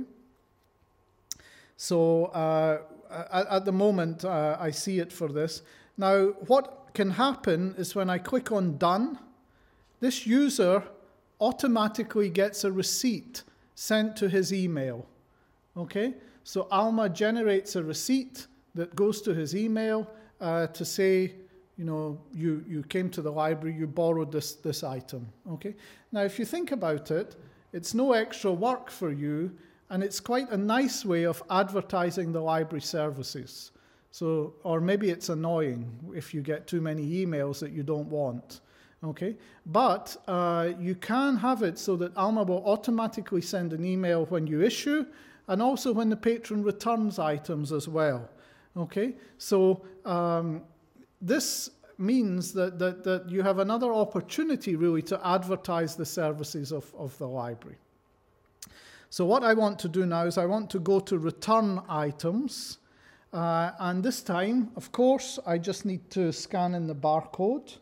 [SPEAKER 1] So at the moment, I see it for this. Now, what can happen is when I click on Done, this user automatically gets a receipt sent to his email, okay? So Alma generates a receipt that goes to his email to say, you came to the library, you borrowed this item, okay? Now, if you think about it, it's no extra work for you, and it's quite a nice way of advertising the library services. So, or maybe it's annoying if you get too many emails that you don't want, okay? But you can have it so that Alma will automatically send an email when you issue, and also when the patron returns items as well. Okay, so this means that you have another opportunity really to advertise the services of the library. So what I want to do now is I want to go to return items, and this time, of course, I just need to scan in the barcode.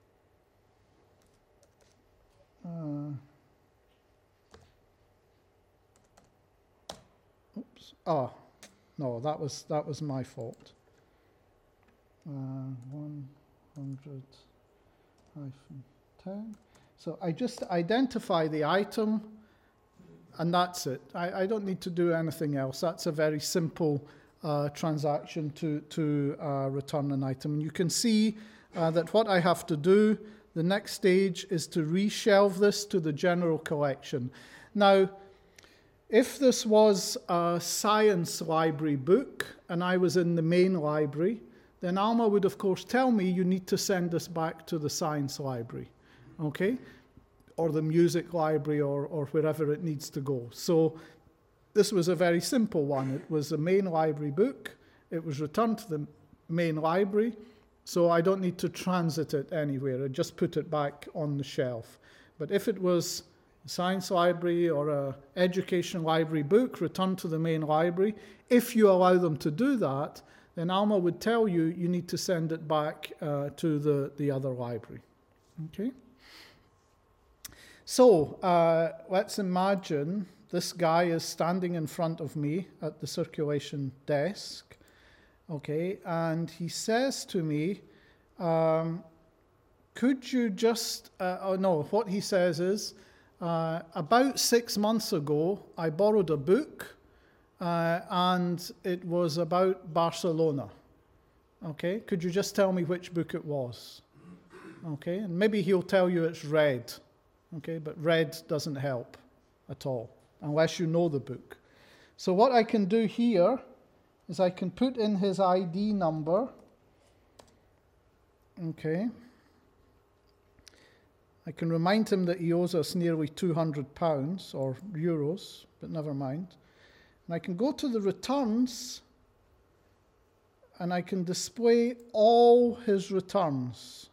[SPEAKER 1] Oops. Oh. No, that was my fault. 100-10. So I just identify the item, and that's it. I don't need to do anything else. That's a very simple transaction to return an item. And you can see that what I have to do, the next stage is to reshelve this to the general collection. Now, if this was a science library book and I was in the main library, then Alma would, of course, tell me you need to send this back to the science library, okay? Or the music library or wherever it needs to go. So this was a very simple one. It was a main library book. It was returned to the main library, so I don't need to transit it anywhere. I just put it back on the shelf. But if it was a science library or a education library book returned to the main library, if you allow them to do that, then Alma would tell you you need to send it back to the other library. Okay? So let's imagine this guy is standing in front of me at the circulation desk, okay, and he says to me, could you just, what he says is, about 6 months ago, I borrowed a book, and it was about Barcelona, okay? Could you just tell me which book it was? Okay, and maybe he'll tell you it's Red, okay, but Red doesn't help at all, unless you know the book. So what I can do here is I can put in his ID number, okay. I can remind him that he owes us nearly £200 or euros, but never mind. And I can go to the returns and I can display all his returns.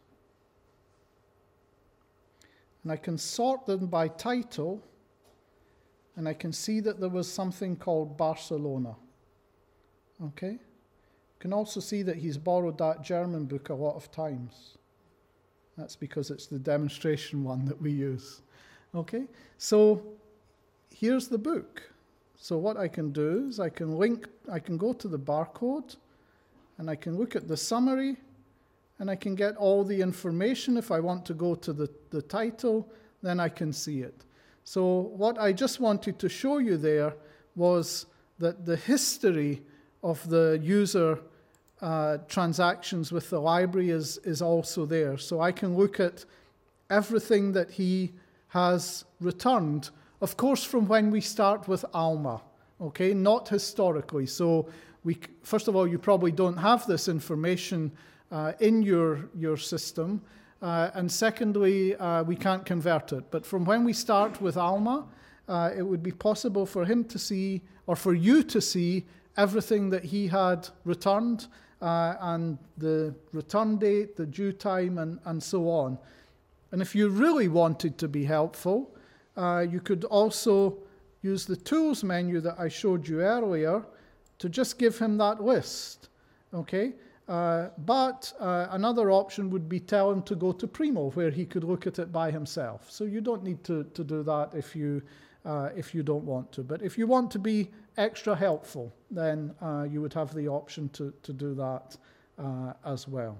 [SPEAKER 1] And I can sort them by title, and I can see that there was something called Barcelona. Okay? You can also see that he's borrowed that German book a lot of times. That's because it's the demonstration one that we use. Okay? So here's the book. So what I can do is I can go to the barcode, and I can look at the summary, and I can get all the information. If I want to go to the title, then I can see it. So what I just wanted to show you there was that the history of the user transactions with the library is also there. So I can look at everything that he has returned, of course, from when we start with Alma, okay, not historically. So first of all, you probably don't have this information in your system, and secondly, we can't convert it. But from when we start with Alma, it would be possible for him to see, or for you to see, everything that he had returned, and the return date, the due time, and so on. And if you really wanted to be helpful, you could also use the tools menu that I showed you earlier to just give him that list, okay? But another option would be tell him to go to Primo, where he could look at it by himself. So you don't need to do that if you don't want to. But if you want to be extra helpful, then you would have the option to do that as well.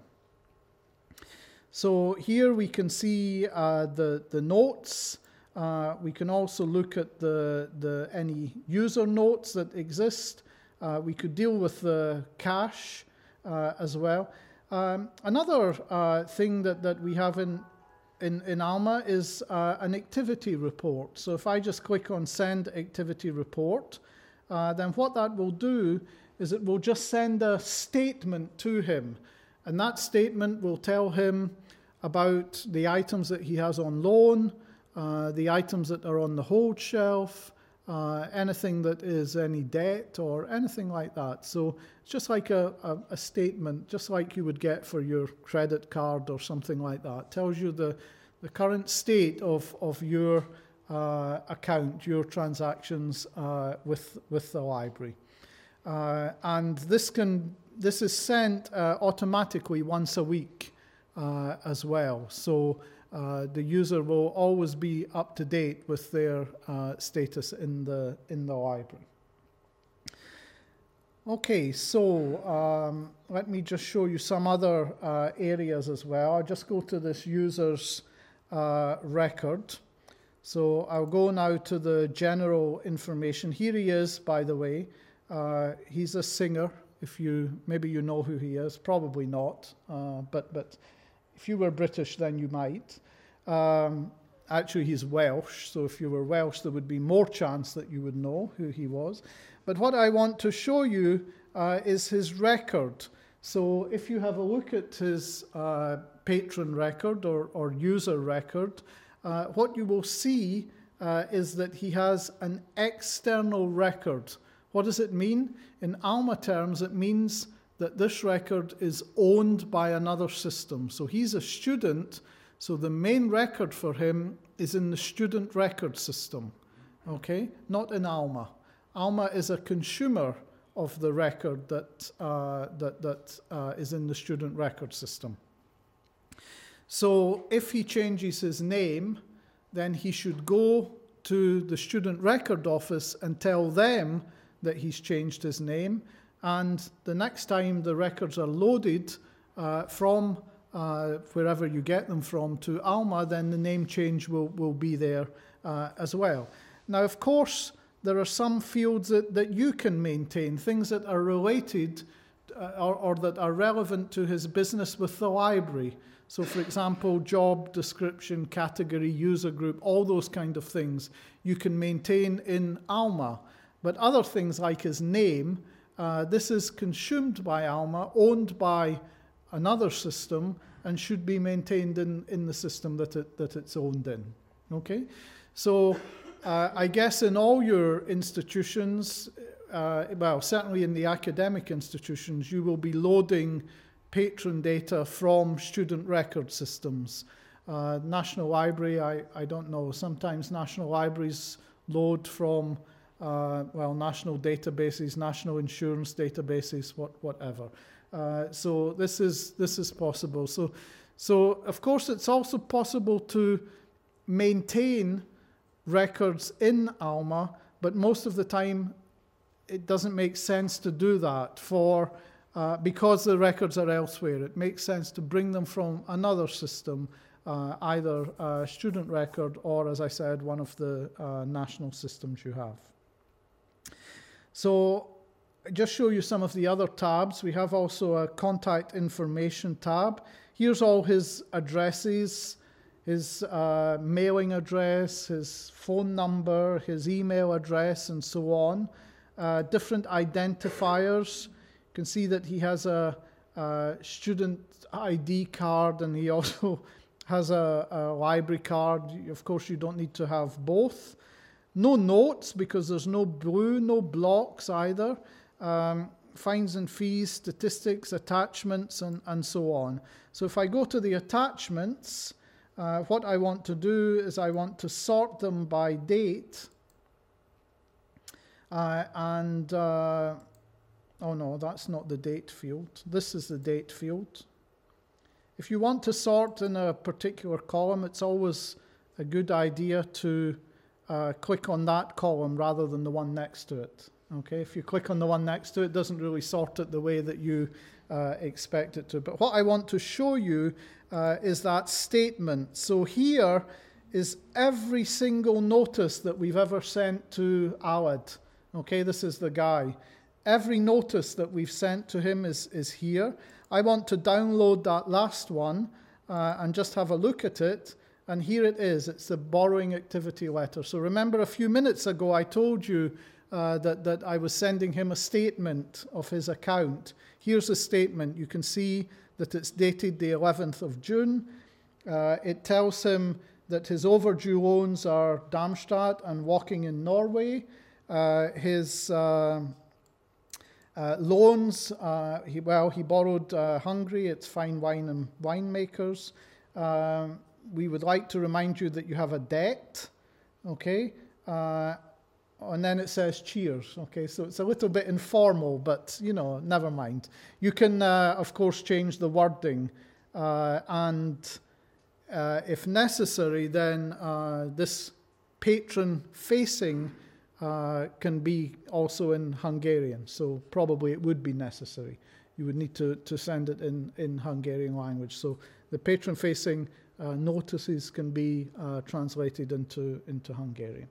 [SPEAKER 1] So here we can see the notes. We can also look at any user notes that exist. We could deal with the cache as well. Another thing that we have in Alma is an activity report. So if I just click on Send Activity Report, then what that will do is it will just send a statement to him. And that statement will tell him about the items that he has on loan, the items that are on the hold shelf, anything that is any debt or anything like that. So it's just like a statement, just like you would get for your credit card or something like that. It tells you the current state of your account, your transactions with the library. And this is sent automatically once a week as well. So the user will always be up to date with their status in the library. Okay, so let me just show you some other areas as well. I'll just go to this user's record. So I'll go now to the general information. Here he is, by the way. He's a singer. Maybe you know who he is, probably not, but if you were British, then you might. Actually, he's Welsh, so if you were Welsh, there would be more chance that you would know who he was. But what I want to show you is his record. So if you have a look at his patron record or user record, what you will see is that he has an external record. What does it mean? In Alma terms, it means that this record is owned by another system. So he's a student, so the main record for him is in the student record system, okay? Not in Alma. Alma is a consumer of the record that is in the student record system. So if he changes his name, then he should go to the student record office and tell them that he's changed his name. And the next time the records are loaded from wherever you get them from to Alma, then the name change will be there as well. Now, of course, there are some fields that you can maintain, things that are related or that are relevant to his business with the library. So, for example, job, description, category, user group, all those kind of things you can maintain in Alma. But other things like his name, this is consumed by Alma, owned by another system, and should be maintained in the system that it's owned in. Okay? So I guess in all your institutions, well, certainly in the academic institutions, you will be loading patron data from student record systems. National Library, I don't know. Sometimes national libraries load from national databases, national insurance databases, whatever. So this is possible. So of course it's also possible to maintain records in Alma, but most of the time it doesn't make sense to do that because the records are elsewhere. It makes sense to bring them from another system, either a student record or, as I said, one of the national systems you have. So just show you some of the other tabs. We have also a contact information tab. Here's all his addresses, his mailing address, his phone number, his email address, and so on. Different identifiers. You can see that he has a student ID card, and he also has a library card. Of course, you don't need to have both. No notes, because there's no blue, no blocks either. Fines and fees, statistics, attachments, and so on. So if I go to the attachments, what I want to do is I want to sort them by date. Oh no, that's not the date field. This is the date field. If you want to sort in a particular column, it's always a good idea to click on that column rather than the one next to it. Okay, if you click on the one next to it, it doesn't really sort it the way that you expect it to. But what I want to show you is that statement. So here is every single notice that we've ever sent to Alad. Okay, this is the guy. Every notice that we've sent to him is here. I want to download that last one and just have a look at it. And here it is. It's the borrowing activity letter. So remember a few minutes ago I told you that I was sending him a statement of his account. Here's the statement. You can see that it's dated the 11th of June. It tells him that his overdue loans are Darmstadt and Walking in Norway. His loans, he borrowed Hungary. It's Fine Wine and Winemakers. We would like to remind you that you have a debt, okay? And then it says cheers, okay? So it's a little bit informal, but, never mind. You can, of course, change the wording. And if necessary, then this patron-facing can be also in Hungarian. So probably it would be necessary. You would need to send it in Hungarian language. So the patron-facing notices can be translated into Hungarian.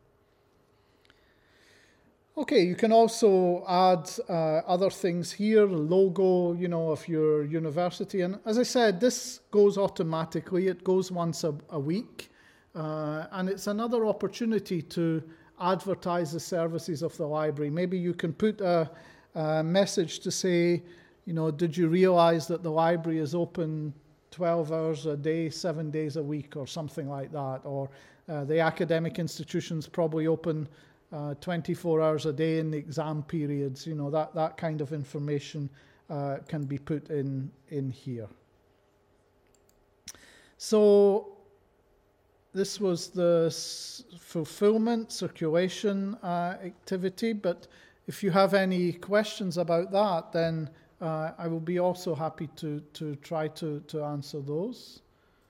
[SPEAKER 1] Okay, you can also add other things here, logo, of your university. And as I said, this goes automatically. It goes once a week. And it's another opportunity to advertise the services of the library. Maybe you can put a message to say, did you realize that the library is open 12 hours a day, 7 days a week, or something like that? Or the academic institutions probably open 24 hours a day in the exam periods. That kind of information can be put in here. So this was the fulfillment, circulation activity, but if you have any questions about that, then I will be also happy to try to answer those.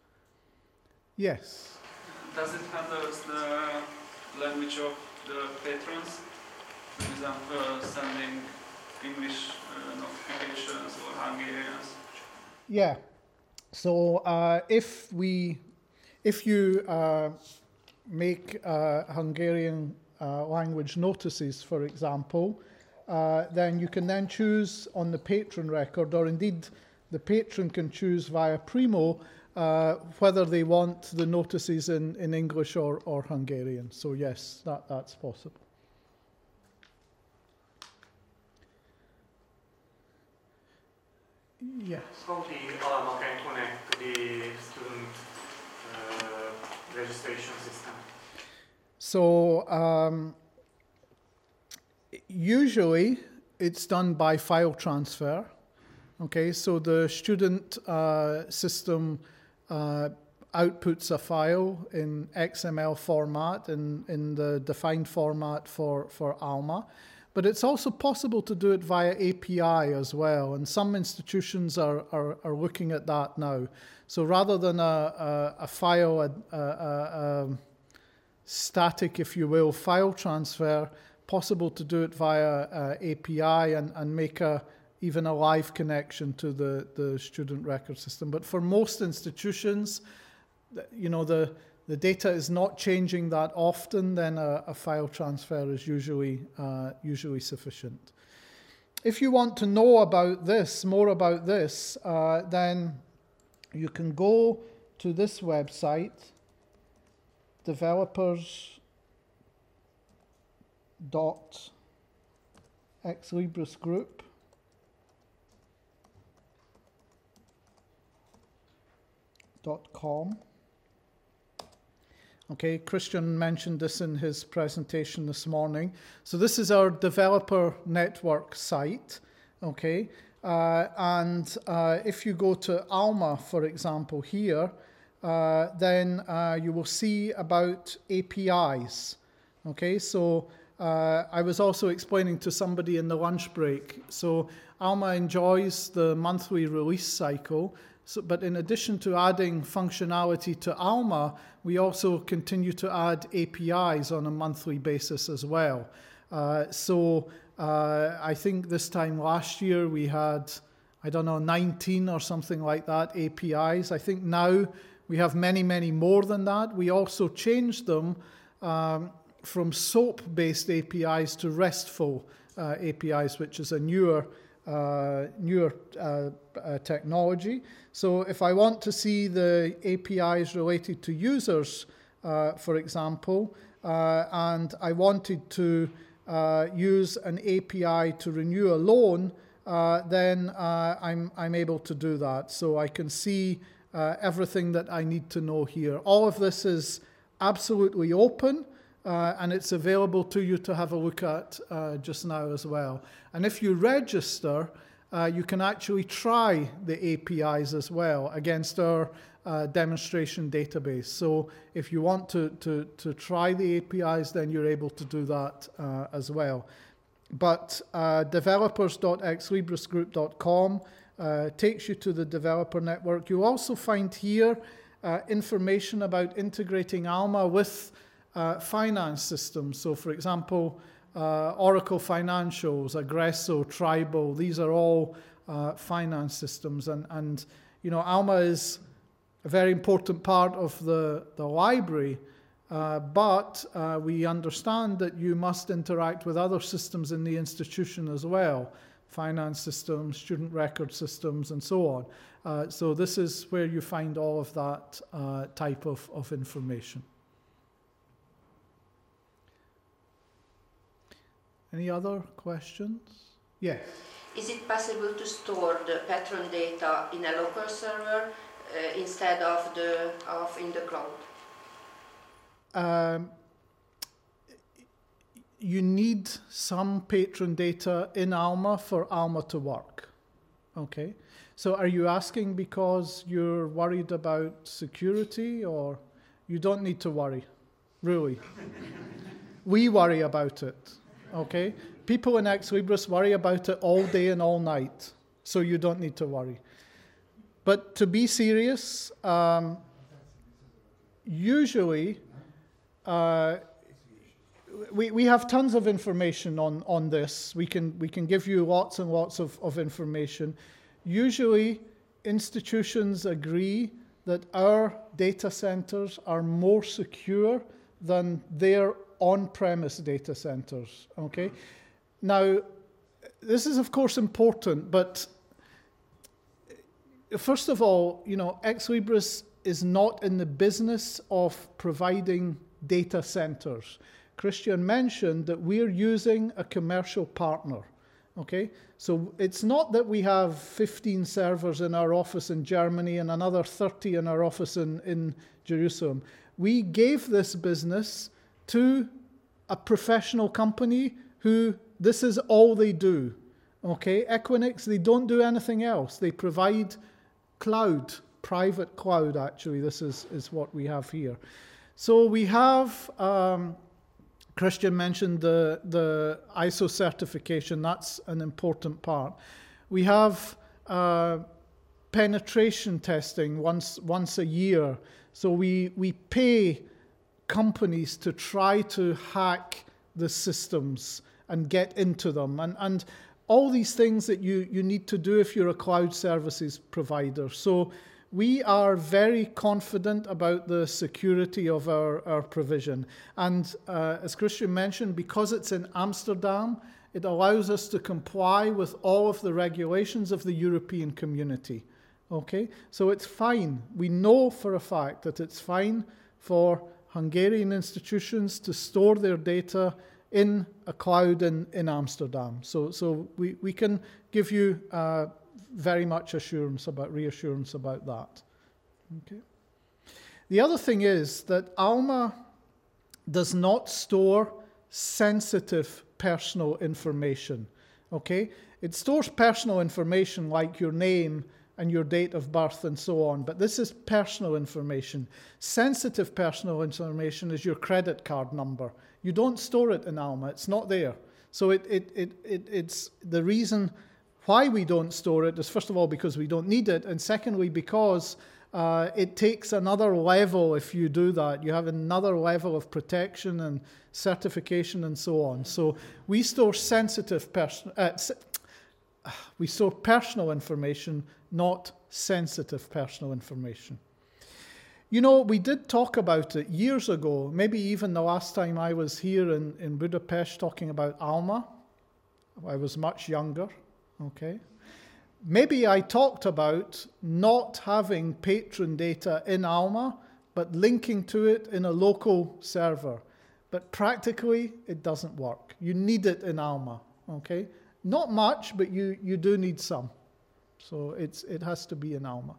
[SPEAKER 1] Yes?
[SPEAKER 5] Does it handle the language of the patrons? For example, sending English notifications or Hungarians?
[SPEAKER 1] Yeah. So if you make Hungarian language notices, for example, then you can then choose on the patron record, or indeed the patron can choose via Primo whether they want the notices in English or Hungarian. So yes, that's possible. Yes.
[SPEAKER 4] How the Alma can connect to the student registration system?
[SPEAKER 1] So usually it's done by file transfer. Okay, so the student system outputs a file in XML format in the defined format for Alma. But it's also possible to do it via API as well, and some institutions are looking at that now. So rather than a file, a static, if you will, file transfer, possible to do it via API and make even a live connection to the student record system. But for most institutions, the data is not changing that often, then a file transfer is usually sufficient. If you want to know about this, more about this, then you can go to this website, developers.exlibrasgroup.com. Okay, Christian mentioned this in his presentation this morning. So this is our developer network site, okay? And if you go to Alma, for example, here, then you will see about APIs, okay? So I was also explaining to somebody in the lunch break. So Alma enjoys the monthly release cycle. So, but in addition to adding functionality to Alma, we also continue to add APIs on a monthly basis as well. I think this time last year we had, 19 or something like that APIs. I think now we have many, many more than that. We also changed them from SOAP-based APIs to RESTful APIs, which is a newer technology. So if I want to see the APIs related to users, for example, and I wanted to use an API to renew a loan, then I'm able to do that. So I can see everything that I need to know here. All of this is absolutely open, and it's available to you to have a look at just now as well. And if you register, you can actually try the APIs as well against our demonstration database. So if you want to try the APIs, then you're able to do that as well. But developers.exlibrasgroup.com takes you to the developer network. You'll also find here information about integrating Alma with finance systems. So for example, Oracle Financials, Aggresso, Tribal, these are all finance systems. And Alma is a very important part of the library, but we understand that you must interact with other systems in the institution as well. finance systems, student record systems, and so on. So this is where you find all of that type of information. Any other questions? Yes.
[SPEAKER 6] Is it possible to store the patron data in a local server instead of in the cloud?
[SPEAKER 1] You need some patron data in Alma for Alma to work. Okay. So are you asking because you're worried about security, or you don't need to worry? Really? We worry about it. Okay? People in Ex Libris worry about it all day and all night, so you don't need to worry. But to be serious, usually we have tons of information on this. We can give you lots and lots of information. Usually, institutions agree that our data centers are more secure than their on-premise data centers, okay? Now, this is of course important, but first of all, Ex Libris is not in the business of providing data centers. Christian mentioned that we're using a commercial partner, okay? So it's not that we have 15 servers in our office in Germany and another 30 in our office in Jerusalem. We gave this business to a professional company who this is all they do. Okay, Equinix, they don't do anything else. They provide cloud, private cloud actually. This is what we have here. So we have, Christian mentioned the ISO certification. That's an important part. We have penetration testing once a year. So we pay companies to try to hack the systems and get into them, and all these things that you need to do if you're a cloud services provider. So we are very confident about the security of our provision. And as Christian mentioned, because it's in Amsterdam, it allows us to comply with all of the regulations of the European community. Okay, so it's fine. We know for a fact that it's fine for Hungarian institutions to store their data in a cloud in Amsterdam. So we can give you very much reassurance about that. Okay. The other thing is that Alma does not store sensitive personal information. Okay? It stores personal information like your name and your date of birth and so on, but this is personal information. Sensitive personal information is your credit card number. You don't store it in Alma, it's not there. So it's the reason why we don't store it is, first of all, because we don't need it, and secondly, because it takes another level if you do that. You have another level of protection and certification and so on. So we store we store personal information, not sensitive personal information. We did talk about it years ago, maybe even the last time I was here in Budapest talking about Alma. I was much younger, okay? Maybe I talked about not having patron data in Alma, but linking to it in a local server. But practically, it doesn't work. You need it in Alma, okay? Not much, but you do need some. So it has to be in Alma.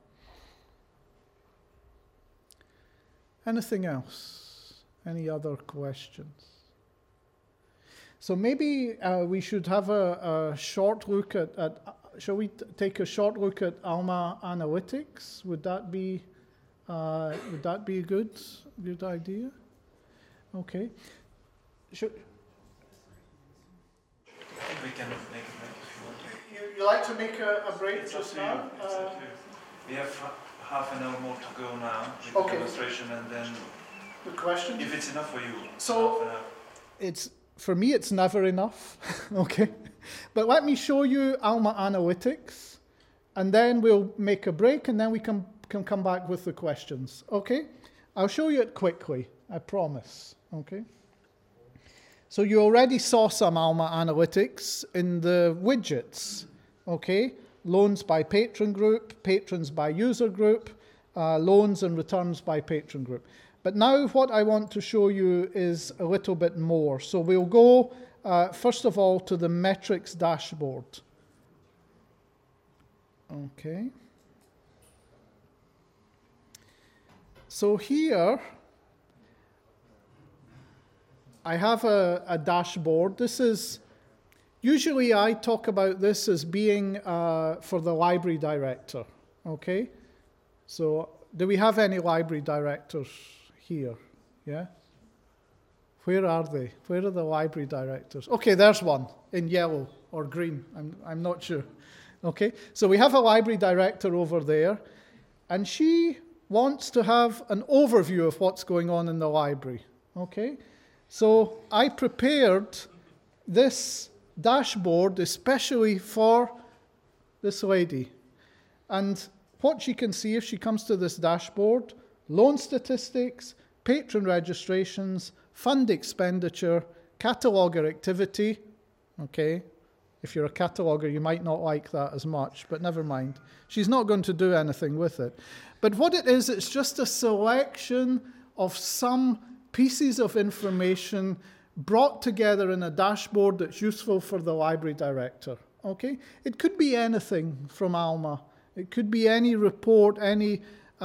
[SPEAKER 1] Anything else? Any other questions? So maybe we should have a short look at shall we take a short look at Alma Analytics? Would that be a good idea? Okay.
[SPEAKER 7] We can make a break if you want.
[SPEAKER 1] You like to make a break
[SPEAKER 7] It's
[SPEAKER 1] just
[SPEAKER 7] up to
[SPEAKER 1] now?
[SPEAKER 7] you. It's up to you. We have half an hour more to go now with
[SPEAKER 1] Okay.
[SPEAKER 7] the demonstration, and then
[SPEAKER 1] Good question.
[SPEAKER 7] if it's enough for you,
[SPEAKER 1] So-
[SPEAKER 7] half an hour.
[SPEAKER 1] For me, it's never enough, okay? But let me show you Alma Analytics, and then we'll make a break, and then we can come back with the questions, okay? I'll show you it quickly, I promise, okay? So you already saw some Alma analytics in the widgets, okay? Loans by patron group, patrons by user group, loans and returns by patron group. But now what I want to show you is a little bit more. So we'll go, first of all, to the metrics dashboard. Okay. So here, I have a dashboard. This is, usually I talk about this as being for the library director, okay? So do we have any library directors here? Yeah? Where are they? Where are the library directors? Okay, there's one in yellow or green. I'm not sure. Okay, so we have a library director over there, and she wants to have an overview of what's going on in the library. Okay, so I prepared this dashboard especially for this lady. And what she can see if she comes to this dashboard: loan statistics, patron registrations, fund expenditure, cataloger activity. Okay, if you're a cataloger, you might not like that as much, but never mind. She's not going to do anything with it. But what it is, it's just a selection of some pieces of information brought together in a dashboard that's useful for the library director. Okay? It could be anything from Alma. It could be any report, any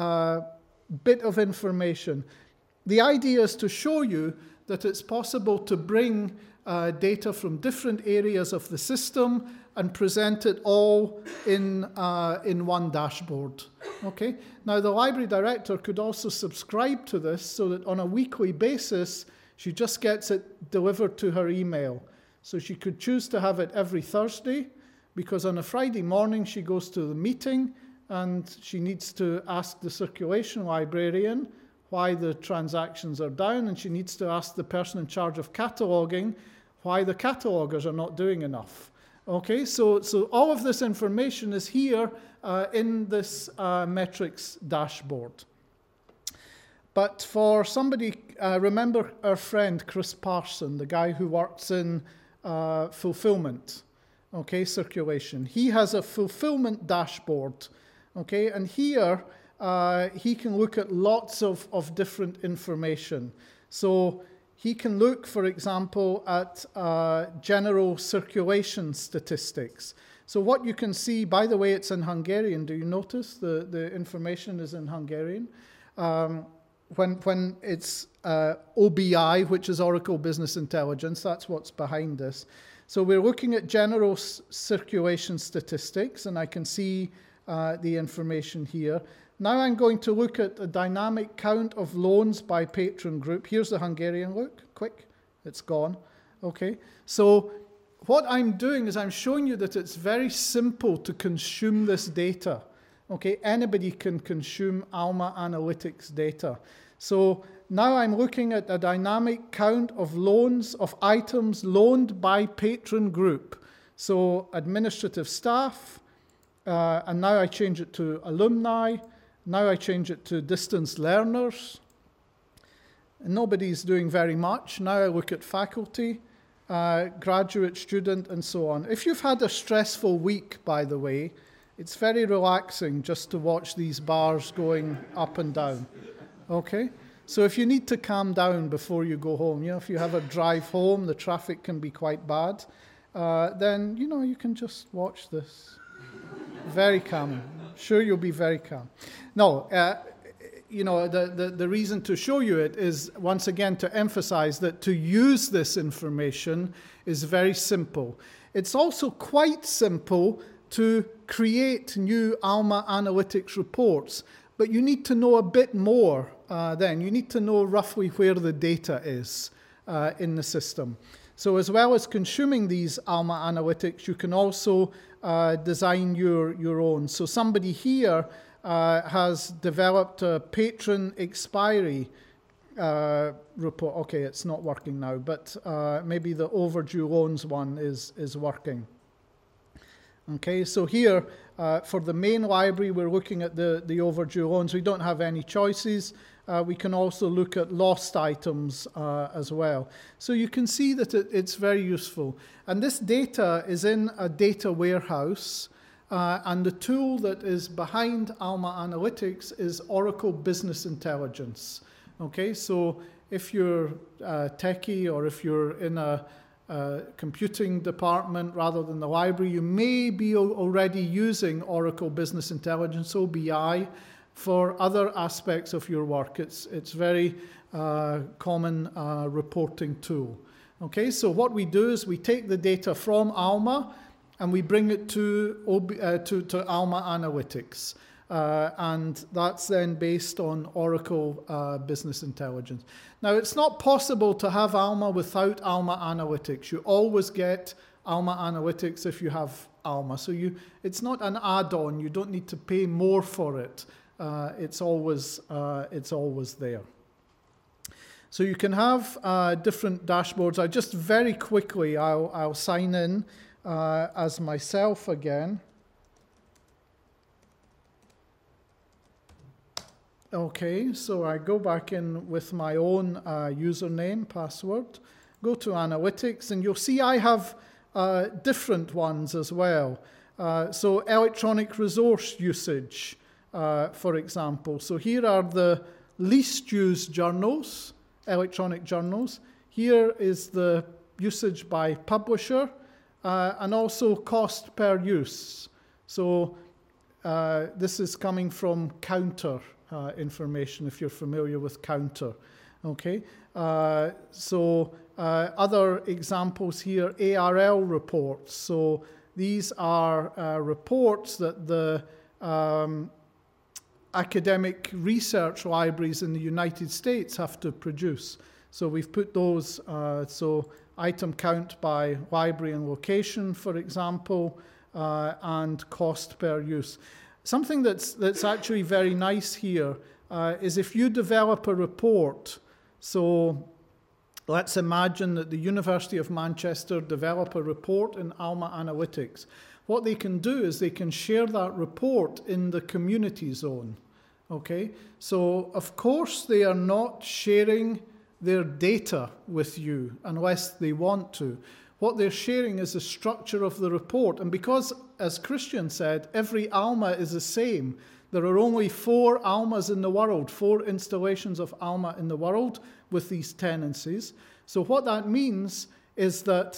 [SPEAKER 1] bit of information. The idea is to show you that it's possible to bring data from different areas of the system and present it all in one dashboard. Okay? Now, the library director could also subscribe to this so that on a weekly basis, she just gets it delivered to her email. So she could choose to have it every Thursday, because on a Friday morning, she goes to the meeting and she needs to ask the circulation librarian why the transactions are down, and she needs to ask the person in charge of cataloging why the catalogers are not doing enough. Okay, so all of this information is here in this metrics dashboard. But for somebody, remember our friend Chris Parson, the guy who works in fulfillment, okay, circulation. He has a fulfillment dashboard, okay, and here he can look at lots of different information. So he can look, for example, at general circulation statistics. So what you can see, by the way, it's in Hungarian. Do you notice the information is in Hungarian? When it's OBI, which is Oracle Business Intelligence, that's what's behind this. So we're looking at general circulation statistics, and I can see the information here. Now I'm going to look at a dynamic count of loans by patron group. Here's the Hungarian look. Quick, it's gone. Okay, so what I'm doing is I'm showing you that it's very simple to consume this data. Okay, anybody can consume Alma Analytics data. So now I'm looking at a dynamic count of loans, of items loaned by patron group. So administrative staff, and now I change it to alumni. Now I change it to distance learners. And nobody's doing very much. Now I look at faculty, graduate student, and so on. If you've had a stressful week, by the way, it's very relaxing just to watch these bars going up and down. Okay? So if you need to calm down before you go home, if you have a drive home, the traffic can be quite bad, then, you can just watch this. Very calm. Sure, you'll be very calm. No, the reason to show you it is, once again, to emphasize that to use this information is very simple. It's also quite simple to create new Alma Analytics reports, but you need to know a bit more then. You need to know roughly where the data is in the system. So as well as consuming these Alma Analytics, you can also design your own. So somebody here has developed a patron expiry report. Okay, it's not working now, but maybe the overdue loans one is working. Okay, so here, for the main library, we're looking at the overdue loans. We don't have any choices. We can also look at lost items as well. So you can see that it's very useful. And this data is in a data warehouse. And the tool that is behind Alma Analytics is Oracle Business Intelligence. Okay, so if you're techie or if you're in a computing department rather than the library, you may be already using Oracle Business Intelligence, OBI, for other aspects of your work. It's very common reporting tool. Okay, so what we do is we take the data from Alma and we bring it to Alma Analytics. And that's then based on Oracle Business Intelligence. Now, it's not possible to have Alma without Alma Analytics. You always get Alma Analytics if you have Alma. So it's not an add-on. You don't need to pay more for it. It's always there. So you can have different dashboards. I just very quickly, I'll sign in as myself again. Okay, so I go back in with my own username, password, go to Analytics, and you'll see I have different ones as well. So electronic resource usage, for example. So here are the least used journals, electronic journals. Here is the usage by publisher, and also cost per use. So this is coming from Counter information, if you're familiar with Counter. Okay, so other examples here, ARL reports. So these are reports that the academic research libraries in the United States have to produce. So we've put those, so item count by library and location, for example, and cost per use. Something that's actually very nice here is if you develop a report. So let's imagine that the University of Manchester develop a report in Alma Analytics. What they can do is they can share that report in the community zone. Okay, so of course they are not sharing their data with you unless they want to. What they're sharing is the structure of the report. And because, as Christian said, every Alma is the same, there are only 4 Almas in the world, 4 installations of Alma in the world with these tenancies. So what that means is that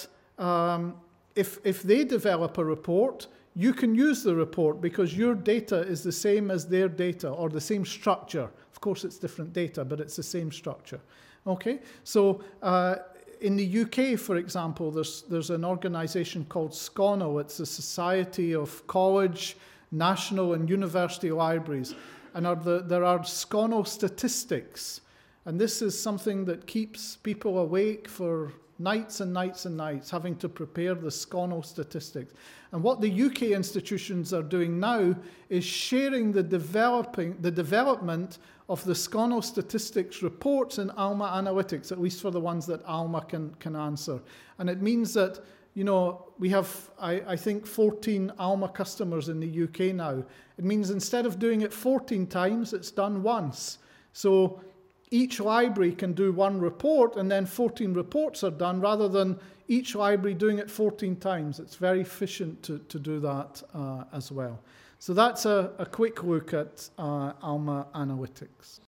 [SPEAKER 1] if they develop a report, you can use the report because your data is the same as their data, or the same structure. Of course, it's different data, but it's the same structure. Okay, so in the UK, for example, there's an organisation called SCONO. It's the Society of College, National and University Libraries. And there are SCONO statistics. And this is something that keeps people awake for nights and nights and nights, having to prepare the SCONO statistics. And what the UK institutions are doing now is sharing the development of the SCONO statistics reports in Alma Analytics, at least for the ones that Alma can answer. And it means that, you know, we have, I think, 14 Alma customers in the UK now. It means instead of doing it 14 times, it's done once. So each library can do one report, and then 14 reports are done, rather than each library doing it 14 times. It's very efficient to do that as well. So that's a quick look at Alma Analytics.